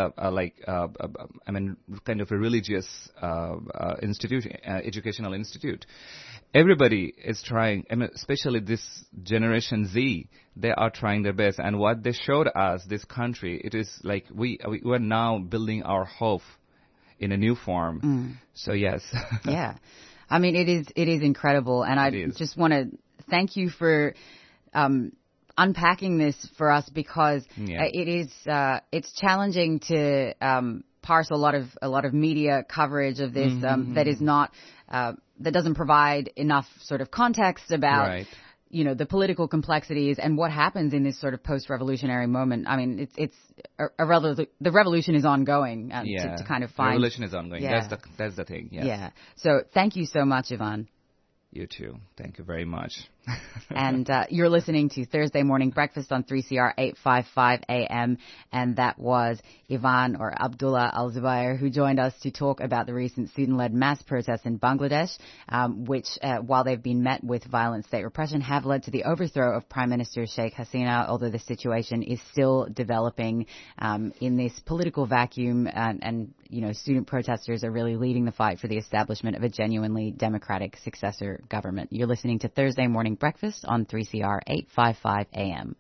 Speaker 6: kind of a religious institution, educational institute. Everybody is trying, especially this Generation Z, they are trying their best. And what they showed us, this country, it is like we are now building our hope in a new form. So yes.
Speaker 1: Yeah. I mean, it is incredible. And I just want to thank you for unpacking this for us, because it's challenging to parse a lot of media coverage of this that is not that doesn't provide enough sort of context about the political complexities and what happens in this sort of post-revolutionary moment. I mean, it's the revolution is ongoing to kind of find.
Speaker 6: The revolution is ongoing. Yeah. That's the thing. Yes.
Speaker 1: Yeah. So thank you so much, Ivan.
Speaker 6: You too. Thank you very much.
Speaker 1: And you're listening to Thursday Morning Breakfast on 3CR 855 AM. And that was Ivan, or Abdullah Al-Zubair, who joined us to talk about the recent student-led mass protests in Bangladesh, which, while they've been met with violent state repression, have led to the overthrow of Prime Minister Sheikh Hasina, although the situation is still developing in this political vacuum. And student protesters are really leading the fight for the establishment of a genuinely democratic successor government. You're listening to Thursday Morning Breakfast on 3CR 855 AM.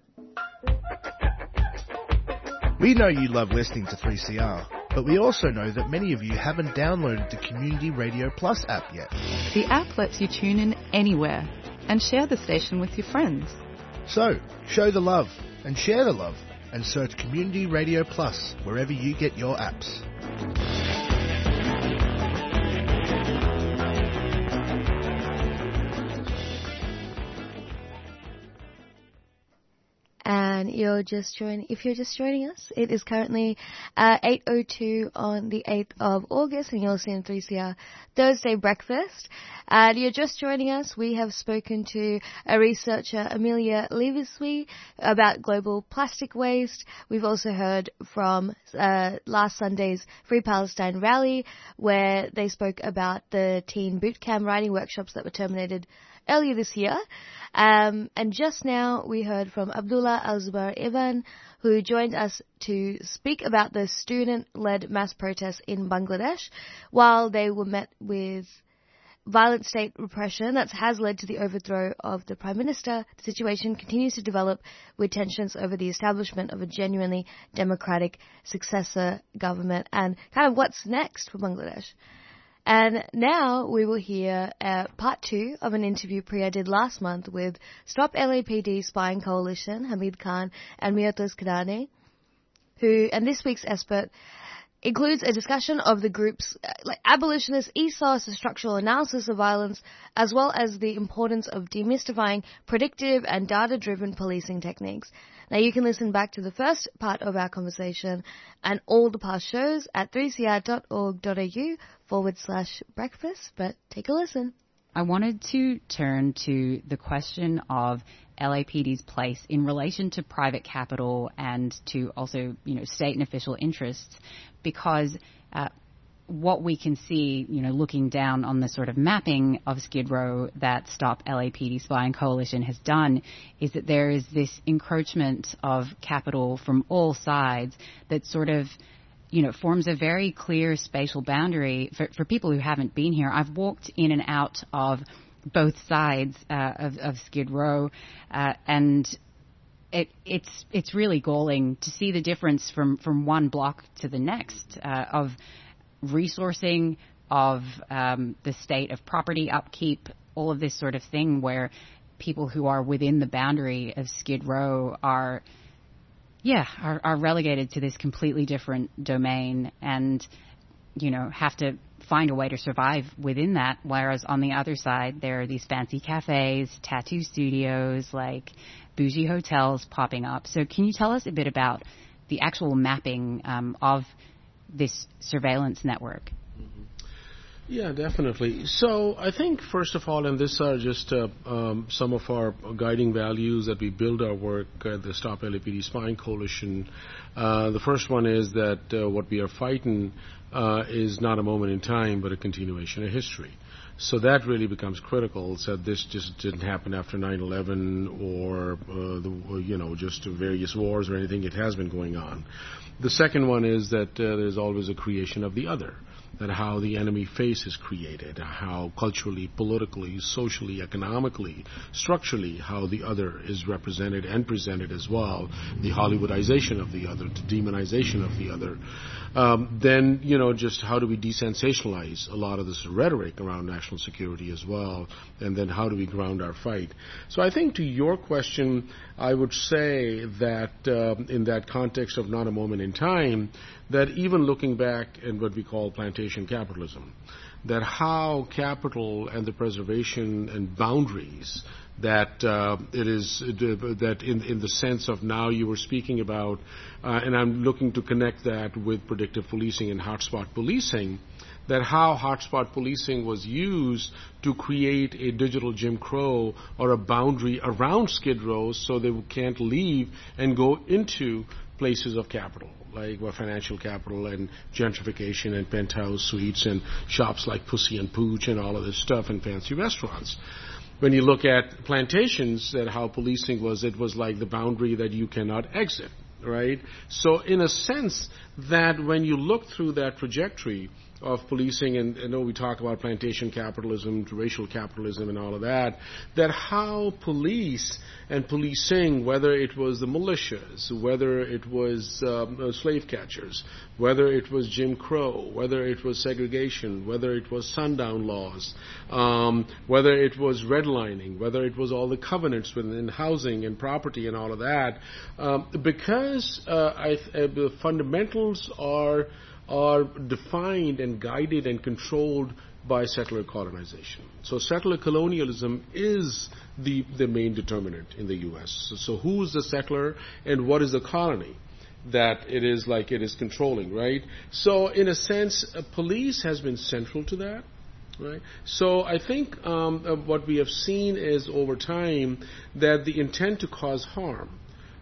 Speaker 7: We know you love listening to 3CR, but we also know that many of you haven't downloaded the Community Radio Plus app yet.
Speaker 8: The app lets you tune in anywhere and share the station with your friends.
Speaker 7: So, show the love and share the love and search Community Radio Plus wherever you get your apps.
Speaker 5: And if you're just joining us, it is currently 8:02 on the 8th of August, and you're listening to 3CR Thursday Breakfast. And you're just joining us, we have spoken to a researcher, Amelia Leavesley, about global plastic waste. We've also heard from last Sunday's Free Palestine rally, where they spoke about the teen boot camp writing workshops that were terminated earlier this year. And just now we heard from Abdullah Al-Zubair Ivan, who joined us to speak about the student-led mass protests in Bangladesh, while they were met with violent state repression that has led to the overthrow of the Prime Minister. The situation continues to develop with tensions over the establishment of a genuinely democratic successor government and kind of what's next for Bangladesh. And now we will hear part 2 of an interview Priya did last month with Stop LAPD Spying Coalition, Hamid Khan and Miotos Kadane, and this week's expert includes a discussion of the group's abolitionist ethos, a structural analysis of violence, as well as the importance of demystifying predictive and data-driven policing techniques. Now, you can listen back to the first part of our conversation and all the past shows at 3cr.org.au/breakfast, but take a listen.
Speaker 1: I wanted to turn to the question of LAPD's place in relation to private capital and to also, state and official interests, because what we can see, looking down on the sort of mapping of Skid Row that Stop LAPD Spying Coalition has done is that there is this encroachment of capital from all sides that sort of, forms a very clear spatial boundary for people who haven't been here. I've walked in and out of both sides of Skid Row, and it's really galling to see the difference from one block to the next of resourcing, of the state of property upkeep, all of this sort of thing, where people who are within the boundary of Skid Row are relegated to this completely different domain and, have to find a way to survive within that. Whereas on the other side, there are these fancy cafes, tattoo studios, bougie hotels popping up. So can you tell us a bit about the actual mapping of this surveillance network?
Speaker 9: Yeah, definitely. So I think, first of all, and these are just some of our guiding values that we build our work at the Stop LAPD Spying Coalition. The first one is that what we are fighting is not a moment in time, but a continuation of history. So that really becomes critical. So this just didn't happen after 9/11 or just various wars or anything. It has been going on. The second one is that there's always a creation of the other, that how the enemy face is created, how culturally, politically, socially, economically, structurally, how the other is represented and presented as well, the Hollywoodization of the other, the demonization of the other. Then, just how do we desensationalize a lot of this rhetoric around national security as well, and then how do we ground our fight? So I think to your question, I would say that in that context of not a moment in time, that even looking back at what we call plantation capitalism, that how capital and the preservation and boundaries that it is that in the sense of now you were speaking about, and I'm looking to connect that with predictive policing and hotspot policing, that how hotspot policing was used to create a digital Jim Crow or a boundary around Skid Row so they can't leave and go into places of capital, like financial capital and gentrification and penthouse suites and shops like Pussy and Pooch and all of this stuff and fancy restaurants. When you look at plantations, that how policing was, it was like the boundary that you cannot exit, right? So in a sense that when you look through that trajectory of policing, and I know we talk about plantation capitalism, racial capitalism and all of that, that how police and policing, whether it was the militias, whether it was slave catchers, whether it was Jim Crow, whether it was segregation, whether it was sundown laws, whether it was redlining, whether it was all the covenants within housing and property and all of that, because the fundamentals are defined and guided and controlled by settler colonization. So settler colonialism is the main determinant in the U.S. So who's the settler and what is the colony that it is controlling, right? So in a sense, police has been central to that. Right. So I think what we have seen is over time that the intent to cause harm,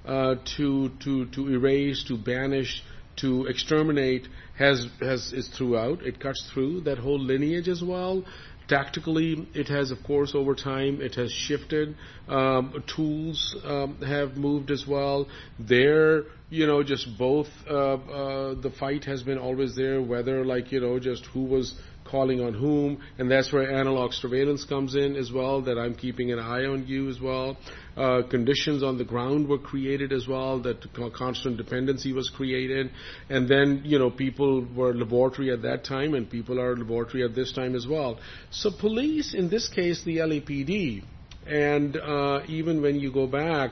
Speaker 9: to erase, to banish, to exterminate is throughout. It cuts through that whole lineage as well. Tactically, it has, of course, over time, it has shifted. Tools have moved as well. Just both, the fight has been always there, whether just who was calling on whom, and that's where analog surveillance comes in as well, that I'm keeping an eye on you as well. Conditions on the ground were created as well, that constant dependency was created, and then, people were laboratory at that time, and people are laboratory at this time as well. So police, in this case, the LAPD, and even when you go back,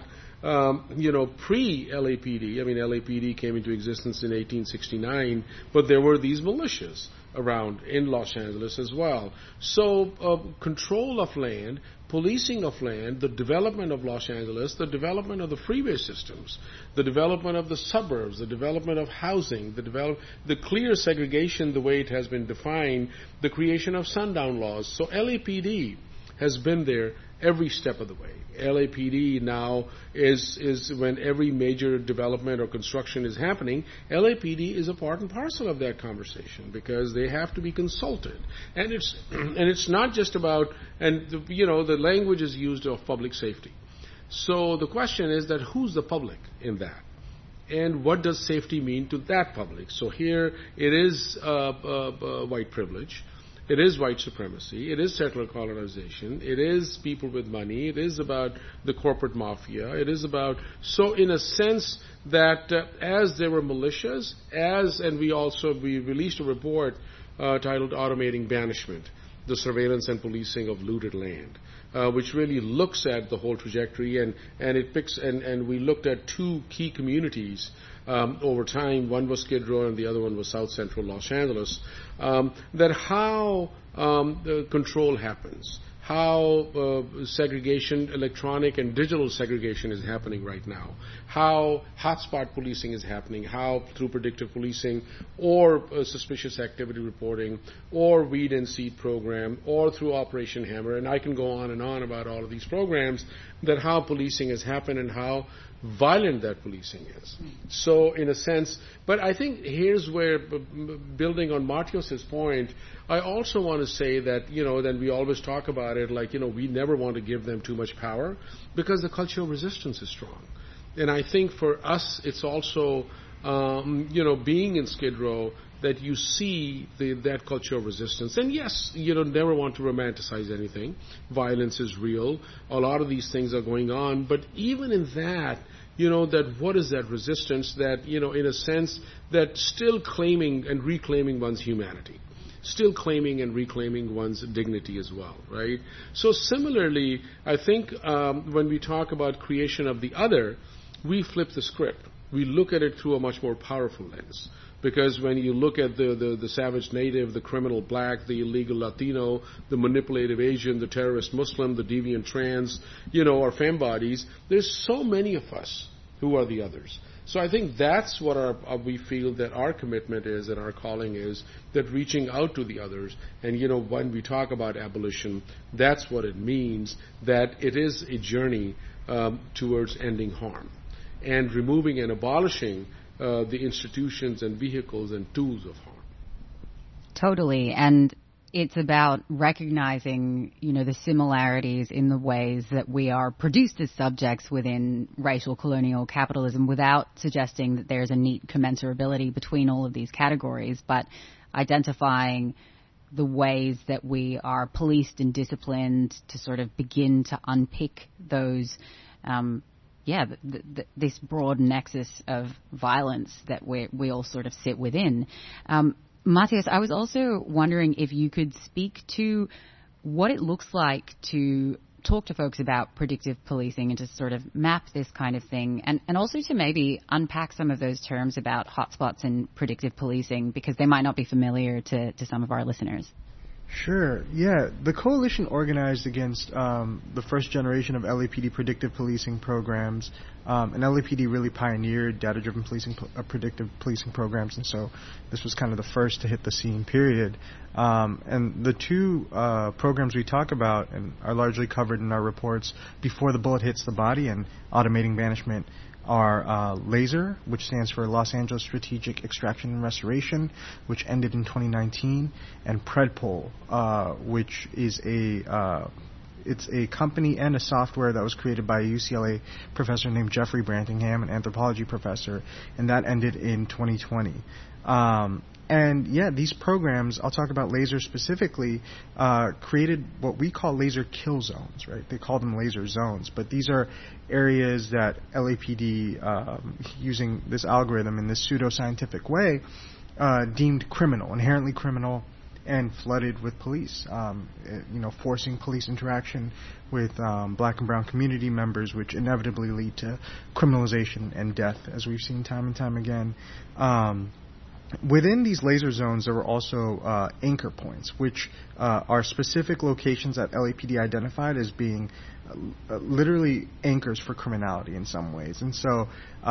Speaker 9: pre-LAPD, LAPD came into existence in 1869, but there were these militias around in Los Angeles as well. So control of land, policing of land, the development of Los Angeles, the development of the freeway systems, the development of the suburbs, the development of housing, the clear segregation, the way it has been defined, the creation of sundown laws. So LAPD has been there every step of the way. LAPD now is when every major development or construction is happening, LAPD is a part and parcel of that conversation because they have to be consulted. And it's not just about, the language is used of public safety. So the question is that who's the public in that? And what does safety mean to that public? So here it is white privilege. It is white supremacy. It is settler colonization. It is people with money. It is about the corporate mafia. It is about, so in a sense that as there were militias, and we released a report titled Automating Banishment, the Surveillance and Policing of Looted Land, which really looks at the whole trajectory, and it picks, and we looked at two key communities over time. One was Skid Row and the other one was South Central Los Angeles, that how the control happens, how segregation, electronic and digital segregation is happening right now, how hotspot policing is happening, how through predictive policing or suspicious activity reporting or weed and seed program or through Operation Hammer, and I can go on and on about all of these programs, that how policing has happened and how violent that policing is. So in a sense, but I think here's where, building on Martios' point, I also want to say that, then we always talk about it like, we never want to give them too much power because the cultural resistance is strong. And I think for us, it's also, being in Skid Row, that you see that cultural resistance. And yes, you don't never want to romanticize anything. Violence is real. A lot of these things are going on. But even in that, that what is that resistance that, in a sense, that still claiming and reclaiming one's humanity, still claiming and reclaiming one's dignity as well, right? So similarly, I think when we talk about creation of the other, we flip the script. We look at it through a much more powerful lens. Because when you look at the savage native, the criminal black, the illegal Latino, the manipulative Asian, the terrorist Muslim, the deviant trans, our fembodies, there's so many of us who are the others. So I think that's what we feel that our commitment is and our calling is, that reaching out to the others. And, when we talk about abolition, that's what it means, that it is a journey towards ending harm and removing and abolishing the institutions and vehicles and tools of harm.
Speaker 1: Totally. And it's about recognizing, the similarities in the ways that we are produced as subjects within racial colonial capitalism without suggesting that there's a neat commensurability between all of these categories, but identifying the ways that we are policed and disciplined to sort of begin to unpick those this broad nexus of violence that we all sort of sit within. Martios, I was also wondering if you could speak to what it looks like to talk to folks about predictive policing and to sort of map this kind of thing, and also to maybe unpack some of those terms about hotspots and predictive policing, because they might not be familiar to some of our listeners.
Speaker 10: Sure. Yeah. The coalition organized against the first generation of LAPD predictive policing programs. And LAPD really pioneered data-driven policing, predictive policing programs, and so this was kind of the first to hit the scene, period. And the two programs we talk about and are largely covered in our reports, Before the Bullet Hits the Body and Automating Banishment, are LASER, which stands for Los Angeles Strategic Extraction and Restoration, which ended in 2019, and Predpol, which is it's a company and a software that was created by a UCLA professor named Jeffrey Brantingham, an anthropology professor, and that ended in 2020. And yeah, these programs, I'll talk about LASER specifically, created what we call laser kill zones, right? They call them laser zones, but these are areas that LAPD, using this algorithm in this pseudoscientific way, deemed criminal, inherently criminal, and flooded with police, forcing police interaction with black and brown community members, which inevitably lead to criminalization and death, as we've seen time and time again. Within these laser zones, there were also anchor points, which are specific locations that LAPD identified as being literally anchors for criminality in some ways. And so,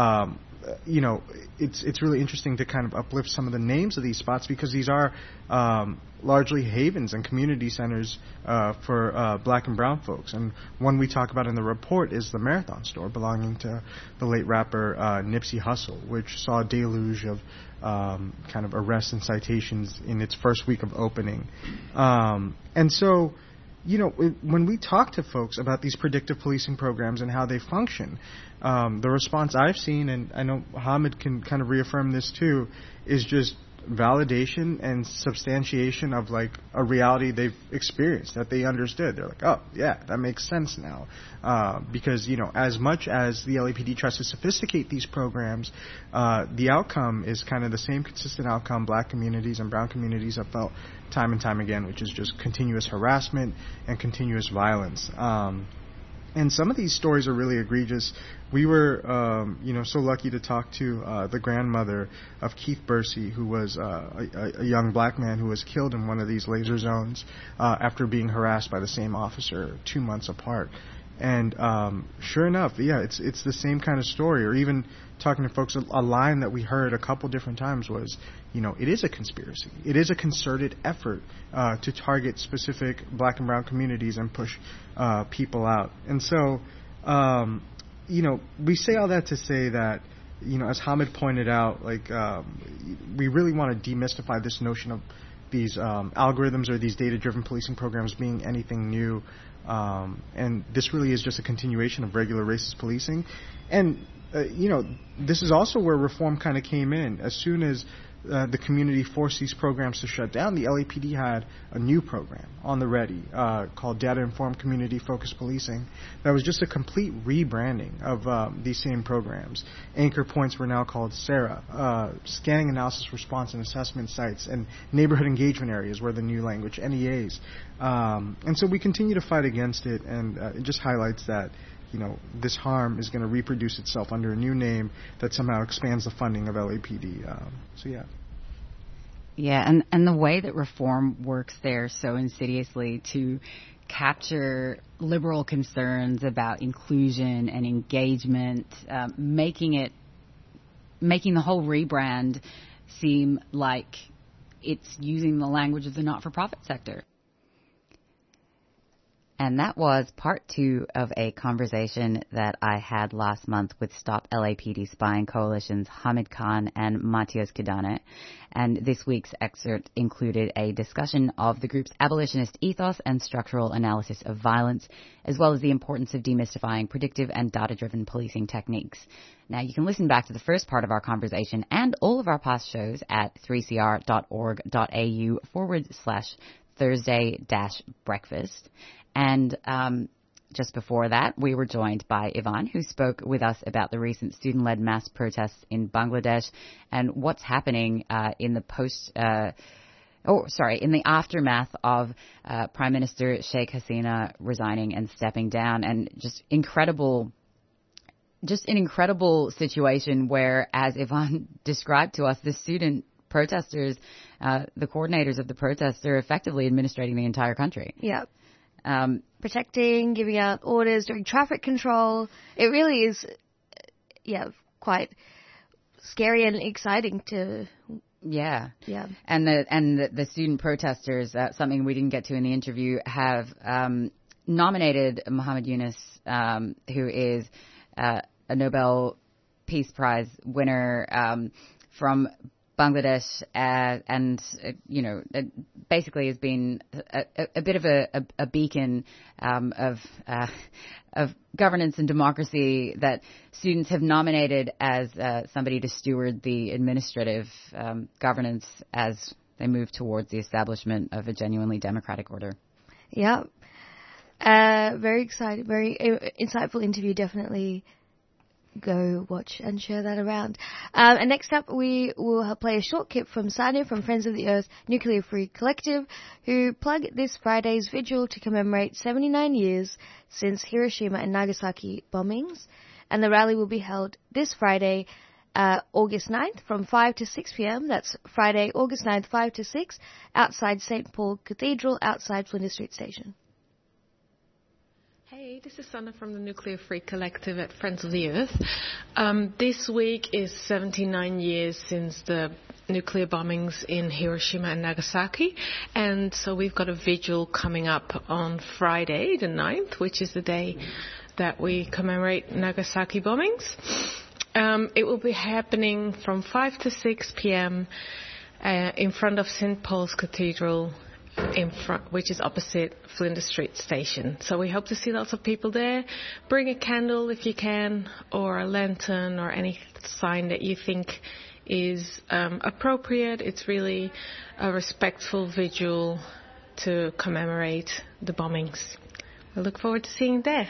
Speaker 10: it's really interesting to kind of uplift some of the names of these spots, because these are largely havens and community centers for black and brown folks. And one we talk about in the report is the Marathon store, belonging to the late rapper Nipsey Hussle, which saw a deluge of kind of arrests and citations in its first week of opening. And so, when we talk to folks about these predictive policing programs and how they function, the response I've seen, and I know Hamid can kind of reaffirm this too, is just validation and substantiation of like a reality they've experienced, that they understood. They're like, oh yeah, that makes sense now. Because, as much as the LAPD tries to sophisticate these programs, the outcome is kind of the same consistent outcome black communities and brown communities have felt time and time again, which is just continuous harassment and continuous violence. And some of these stories are really egregious. We were, so lucky to talk to the grandmother of Keith Bursey, who was a young black man who was killed in one of these laser zones after being harassed by the same officer 2 months apart. And sure enough, yeah, it's the same kind of story. Or even talking to folks, a line that we heard a couple different times was, it is a conspiracy. It is a concerted effort to target specific black and brown communities and push people out. And so, we say all that to say that, as Hamid pointed out, we really want to demystify this notion of these algorithms or these data-driven policing programs being anything new. And this really is just a continuation of regular racist policing. And, this is also where reform kind of came in. As soon as the community forced these programs to shut down, the LAPD had a new program on the ready called Data Informed Community Focused Policing that was just a complete rebranding of these same programs. Anchor points were now called SARA, Scanning Analysis Response and Assessment Sites, and Neighborhood Engagement Areas were the new language, NEAs. And so we continue to fight against it, and it just highlights that this harm is going to reproduce itself under a new name that somehow expands the funding of LAPD.
Speaker 1: Yeah, and the way that reform works there so insidiously to capture liberal concerns about inclusion and engagement, making the whole rebrand seem like it's using the language of the not-for-profit sector. And that was part 2 of a conversation that I had last month with Stop LAPD Spying Coalition's Hamid Khan and Matios Kidane. And this week's excerpt included a discussion of the group's abolitionist ethos and structural analysis of violence, as well as the importance of demystifying predictive and data-driven policing techniques. Now, you can listen back to the first part of our conversation and all of our past shows at 3cr.org.au/Thursday-breakfast. And just before that, we were joined by Ivan, who spoke with us about the recent student-led mass protests in Bangladesh and what's happening in the aftermath of Prime Minister Sheikh Hasina resigning and stepping down, and just an incredible situation where, as Ivan described to us, the student protesters, the coordinators of the protests, are effectively administrating the entire country.
Speaker 5: Yeah. Protecting, giving out orders, doing traffic control. It really is, quite scary and exciting to.
Speaker 1: Yeah.
Speaker 5: Yeah.
Speaker 1: And the student protesters, something we didn't get to in the interview, have nominated Muhammad Yunus, who is a Nobel Peace Prize winner from Bangladesh, and basically has been a bit of a beacon of governance and democracy that students have nominated as somebody to steward the administrative governance as they move towards the establishment of a genuinely democratic order.
Speaker 5: Yeah, very exciting, very insightful interview. Definitely go watch and share that around. And next up, we will play a short clip from Sanya from Friends of the Earth Nuclear Free Collective, who plug this Friday's vigil to commemorate 79 years since Hiroshima and Nagasaki bombings. And the rally will be held this Friday, August 9th from 5 to 6 p.m. That's Friday, August 9th, 5 to 6, outside St. Paul Cathedral, outside Flinders Street Station.
Speaker 11: Hey, this is Sana from the Nuclear Free Collective at Friends of the Earth. This week is 79 years since the nuclear bombings in Hiroshima and Nagasaki, and so we've got a vigil coming up on Friday the 9th, which is the day that we commemorate Nagasaki bombings. It will be happening from 5 to 6 p.m. In front of St. Paul's Cathedral, in front, which is opposite Flinders Street Station. So we hope to see lots of people there. Bring a candle if you can, or a lantern, or any sign that you think is appropriate. It's really a respectful vigil to commemorate the bombings. I look forward to seeing you there.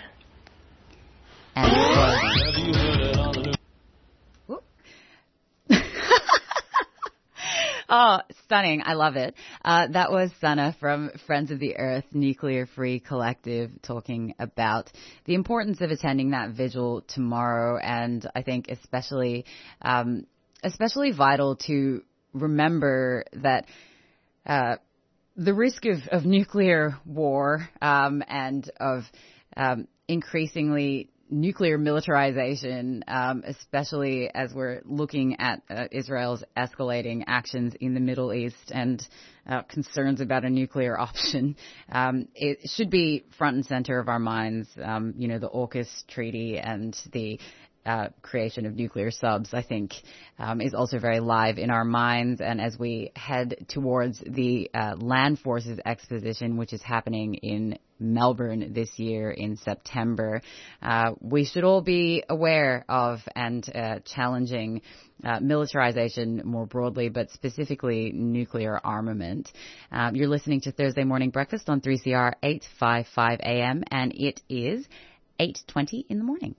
Speaker 1: Oh, stunning. I love it. That was Sana from Friends of the Earth Nuclear Free Collective talking about the importance of attending that vigil tomorrow, and I think especially vital to remember that the risk of nuclear war and of increasingly nuclear militarization, especially as we're looking at Israel's escalating actions in the Middle East and concerns about a nuclear option. It should be front and center of our minds. The AUKUS treaty and the creation of nuclear subs, I think, is also very live in our minds. And as we head towards the Land Forces Exposition, which is happening in Melbourne this year in September, we should all be aware of and challenging militarization more broadly, but specifically nuclear armament. You're listening to Thursday Morning Breakfast on 3CR 855 AM, and it is 8:20 in the morning.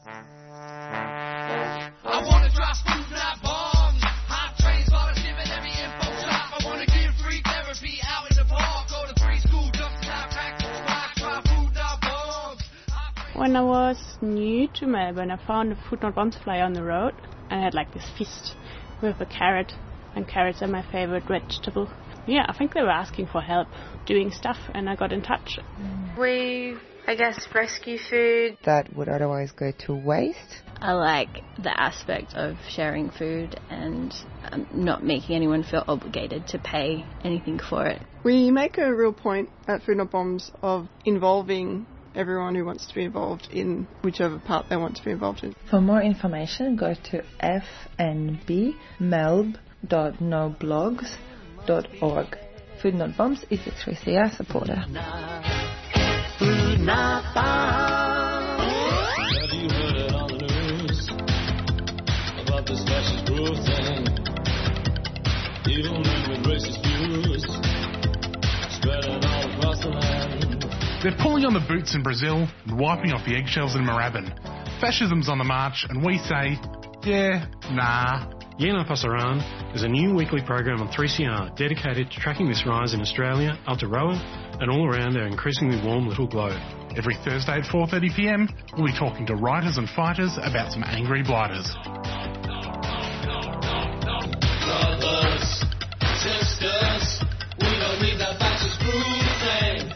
Speaker 12: I wanna drop food, not bombs. Hot trains, scholarship at every info shop. I wanna give free therapy out in the park. Go to free school, dump time, practice, rock, try food, not bombs.
Speaker 14: When I was new to Melbourne, I found a Food Not Bombs flyer on the road, and I had like this fist with a carrot, and carrots are my favorite vegetable. Yeah, I think they were asking for help doing stuff, and I got in touch.
Speaker 15: We, I guess, rescue food
Speaker 16: that would otherwise go to waste.
Speaker 25: I like the aspect of sharing food and not making anyone feel obligated to pay anything for it.
Speaker 26: We make a real point at Food Not Bombs of involving everyone who wants to be involved in whichever part they want to be involved in.
Speaker 27: For more information, go to fnbmelb.noblogs.org. Food Not Bombs is a 3CR supporter.
Speaker 12: Food Not Bombs. Have you heard it on the news about this fascist growth thing? Evil men with racist views spreading all across the land.
Speaker 28: They're pulling on the boots in Brazil and wiping off the eggshells in Moorabbin. Fascism's on the march, and we say, yeah, nah.
Speaker 29: Yena Pasaran is a new weekly program on 3CR dedicated to tracking this rise in Australia, Aotearoa, and all around our increasingly warm little globe.
Speaker 28: Every Thursday at 4:30 p.m, we'll be talking to writers and fighters about some angry blighters.
Speaker 12: Brothers, sisters, we don't need that fascist groove thing.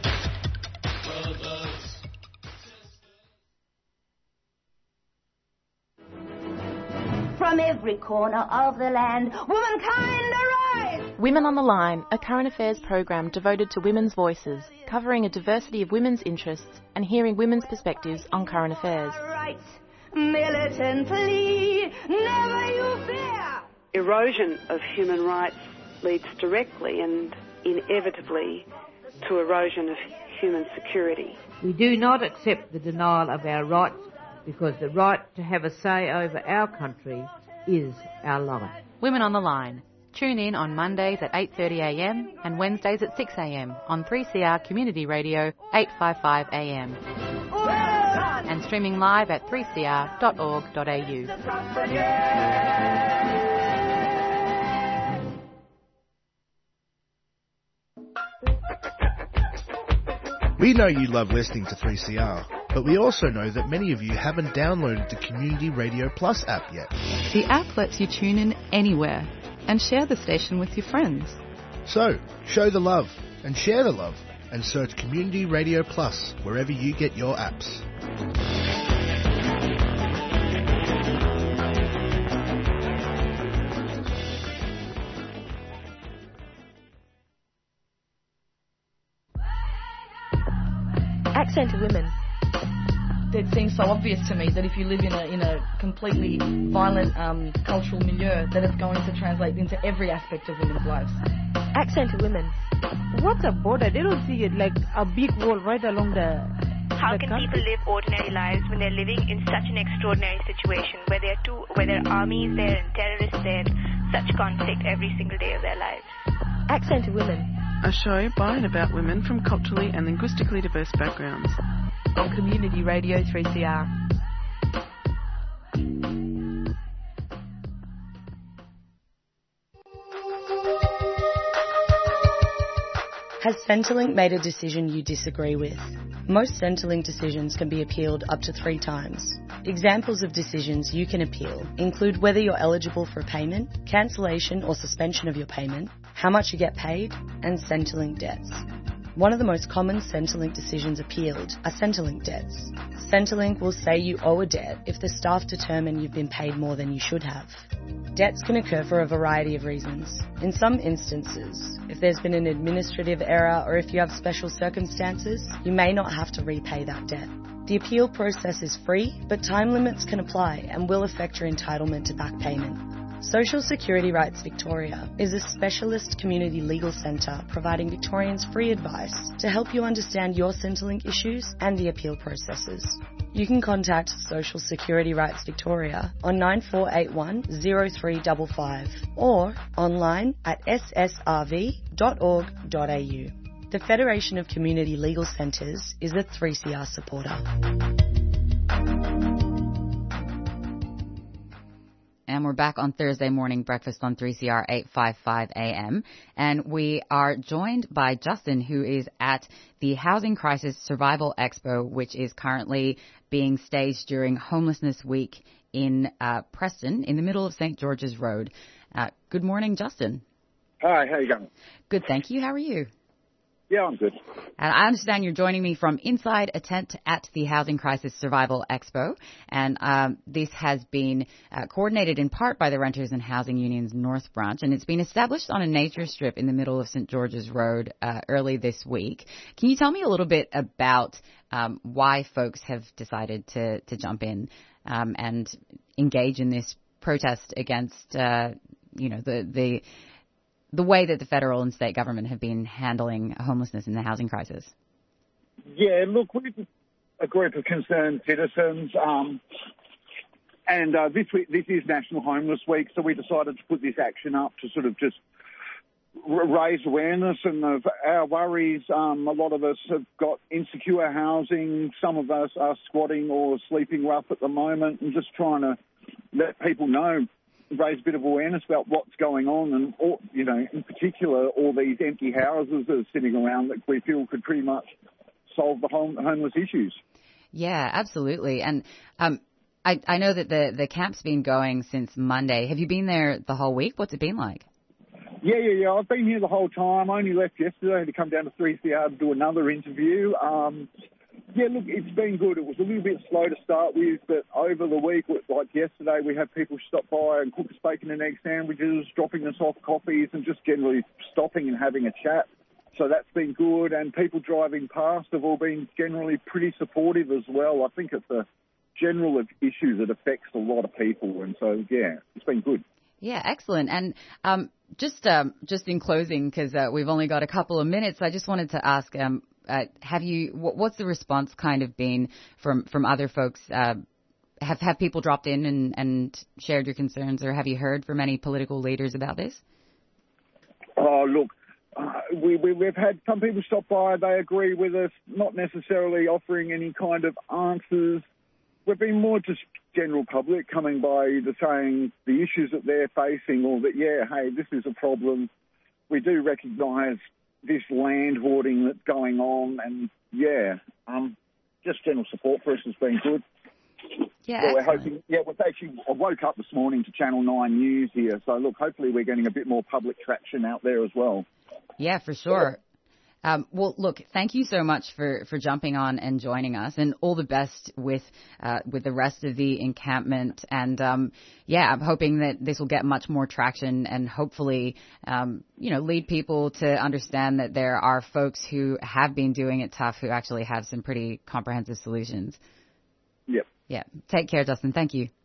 Speaker 17: From every corner of the land, womankind arise!
Speaker 13: Women on the Line, a current affairs program devoted to women's voices, covering a diversity of women's interests and hearing women's perspectives on current affairs.
Speaker 17: Rights, militantly, never you fear!
Speaker 18: Erosion of human rights leads directly and inevitably to erosion of human security.
Speaker 30: We do not accept the denial of our rights, because the right to have a say over our country is our right.
Speaker 13: Women on the Line. Tune in on Mondays at 8:30 AM and Wednesdays at 6 AM on 3CR Community Radio 855 AM. And streaming live at 3cr.org.au.
Speaker 7: We know you love listening to 3CR, but we also know that many of you haven't downloaded the Community Radio Plus app yet.
Speaker 8: The app lets you tune in anywhere and share the station with your friends.
Speaker 7: So, show the love and share the love and search Community Radio Plus wherever you get your apps.
Speaker 21: Accent to women. It seems so obvious to me that if you live in a completely violent cultural milieu, that it's going to translate into every aspect of women's lives.
Speaker 19: Accent to women. What's a border? They don't see it like a big wall right along the.
Speaker 22: How can people live ordinary lives when they're living in such an extraordinary situation where there are armies there and terrorists there, such conflict every single day of their lives?
Speaker 19: Accent to women.
Speaker 23: A show by and about women from culturally and linguistically diverse backgrounds.
Speaker 21: On Community Radio 3CR.
Speaker 31: Has Centrelink made a decision you disagree with? Most Centrelink decisions can be appealed up to 3 times. Examples of decisions you can appeal include whether you're eligible for a payment, cancellation or suspension of your payment, how much you get paid, and Centrelink debts. One of the most common Centrelink decisions appealed are Centrelink debts. Centrelink will say you owe a debt if the staff determine you've been paid more than you should have. Debts can occur for a variety of reasons. In some instances, if there's been an administrative error or if you have special circumstances, you may not have to repay that debt. The appeal process is free, but time limits can apply and will affect your entitlement to back payment. Social Security Rights Victoria is a specialist community legal centre providing Victorians free advice to help you understand your Centrelink issues and the appeal processes. You can contact Social Security Rights Victoria on 9481 0355 or online at ssrv.org.au. The Federation of Community Legal Centres is a 3CR supporter.
Speaker 13: And we're back on Thursday morning breakfast on 3CR 855 AM. And we are joined by Justin, who is at the Housing Crisis Survival Expo, which is currently being staged during Homelessness Week in Preston, in the middle of St. George's Road. Good morning, Justin.
Speaker 1: Hi, how you going?
Speaker 13: Good, thank you. How are you?
Speaker 1: Yeah, I'm good.
Speaker 13: And I understand you're joining me from inside a tent at the Housing Crisis Survival Expo. And this has been coordinated in part by the Renters and Housing Union's North Branch. And it's been established on a nature strip in the middle of St. George's Road early this week. Can you tell me a little bit about why folks have decided to jump in and engage in this protest against, the way that the federal and state government have been handling homelessness and the housing crisis?
Speaker 1: Yeah, look, we're a group of concerned citizens, and this is National Homeless Week, so we decided to put this action up to sort of just raise awareness and of our worries. A lot of us have got insecure housing. Some of us are squatting or sleeping rough at the moment, and just trying to let people know, raise a bit of awareness about what's going on, and in particular all these empty houses that are sitting around that we feel could pretty much solve the homeless issues.
Speaker 13: Yeah, absolutely. And I know that the camp's been going since Monday. Have you been there the whole week? What's it been like?
Speaker 1: Yeah. I've been here the whole time. I only left yesterday to come down to 3CR to do another interview. Yeah, look, it's been good. It was a little bit slow to start with, but over the week, like yesterday, we had people stop by and cook us bacon and egg sandwiches, dropping us off coffees and just generally stopping and having a chat. So that's been good, and people driving past have all been generally pretty supportive as well. I think it's a general issue that affects a lot of people, and so, yeah, it's been good.
Speaker 13: Yeah, excellent. And just in closing, because we've only got a couple of minutes, I just wanted to ask, what's the response kind of been from other folks? Have people dropped in and shared your concerns, or have you heard from any political leaders about this?
Speaker 1: Oh, look, we've had some people stop by. They agree with us, not necessarily offering any kind of answers. We've been more just general public coming by, either saying the issues that they're facing, or that, yeah, hey, this is a problem. We do recognise this land hoarding that's going on, and just general support for us has been good.
Speaker 13: Yeah,
Speaker 1: so we're hoping. Yeah, I woke up this morning to Channel 9 News here, so look, hopefully we're getting a bit more public traction out there as well.
Speaker 13: Yeah, for sure. Well, look, thank you so much for jumping on and joining us, and all the best with the rest of the encampment. And I'm hoping that this will get much more traction and hopefully, lead people to understand that there are folks who have been doing it tough who actually have some pretty comprehensive solutions.
Speaker 1: Yep.
Speaker 13: Yeah. Take care, Justin. Thank you.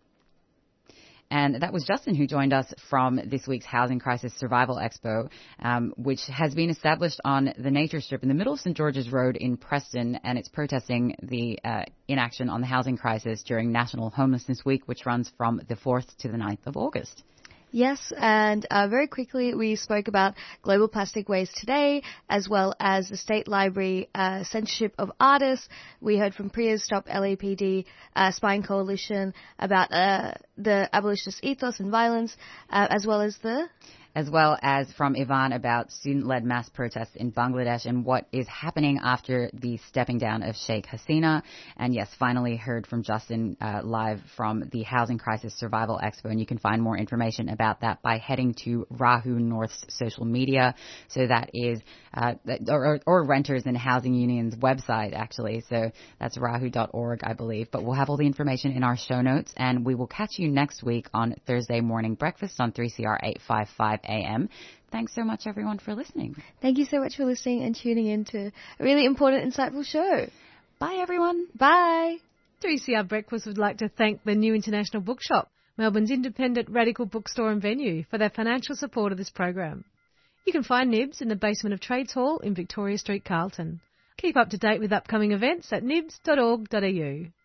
Speaker 13: And that was Justin who joined us from this week's Housing Crisis Survival Expo, which has been established on the nature strip in the middle of St. George's Road in Preston, and it's protesting the inaction on the housing crisis during National Homelessness Week, which runs from the 4th to the 9th of August.
Speaker 2: Yes, and very quickly we spoke about global plastic waste today, as well as the State Library censorship of artists. We heard from Priya's Stop LAPD Spine Coalition about the abolitionist ethos and violence, as well as the
Speaker 3: as well as from Ivan about student-led mass protests in Bangladesh and what is happening after the stepping down of Sheikh Hasina. And yes, finally heard from Justin live from the Housing Crisis Survival Expo, and you can find more information about that by heading to Rahu North's social media. So that is, or Renters and Housing Union's website, actually. So that's rahu.org, I believe. But we'll have all the information in our show notes, and we will catch you next week on Thursday Morning Breakfast on 3CR 855 AM. Thanks so much, everyone, for listening.
Speaker 2: Thank you so much for listening and tuning in to a really important, insightful show.
Speaker 3: Bye, everyone.
Speaker 2: Bye.
Speaker 4: 3CR Breakfast would like to thank the New International Bookshop, Melbourne's independent radical bookstore and venue, for their financial support of this program. You can find Nibs in the basement of Trades Hall in Victoria Street, Carlton. Keep up to date with upcoming events at nibs.org.au.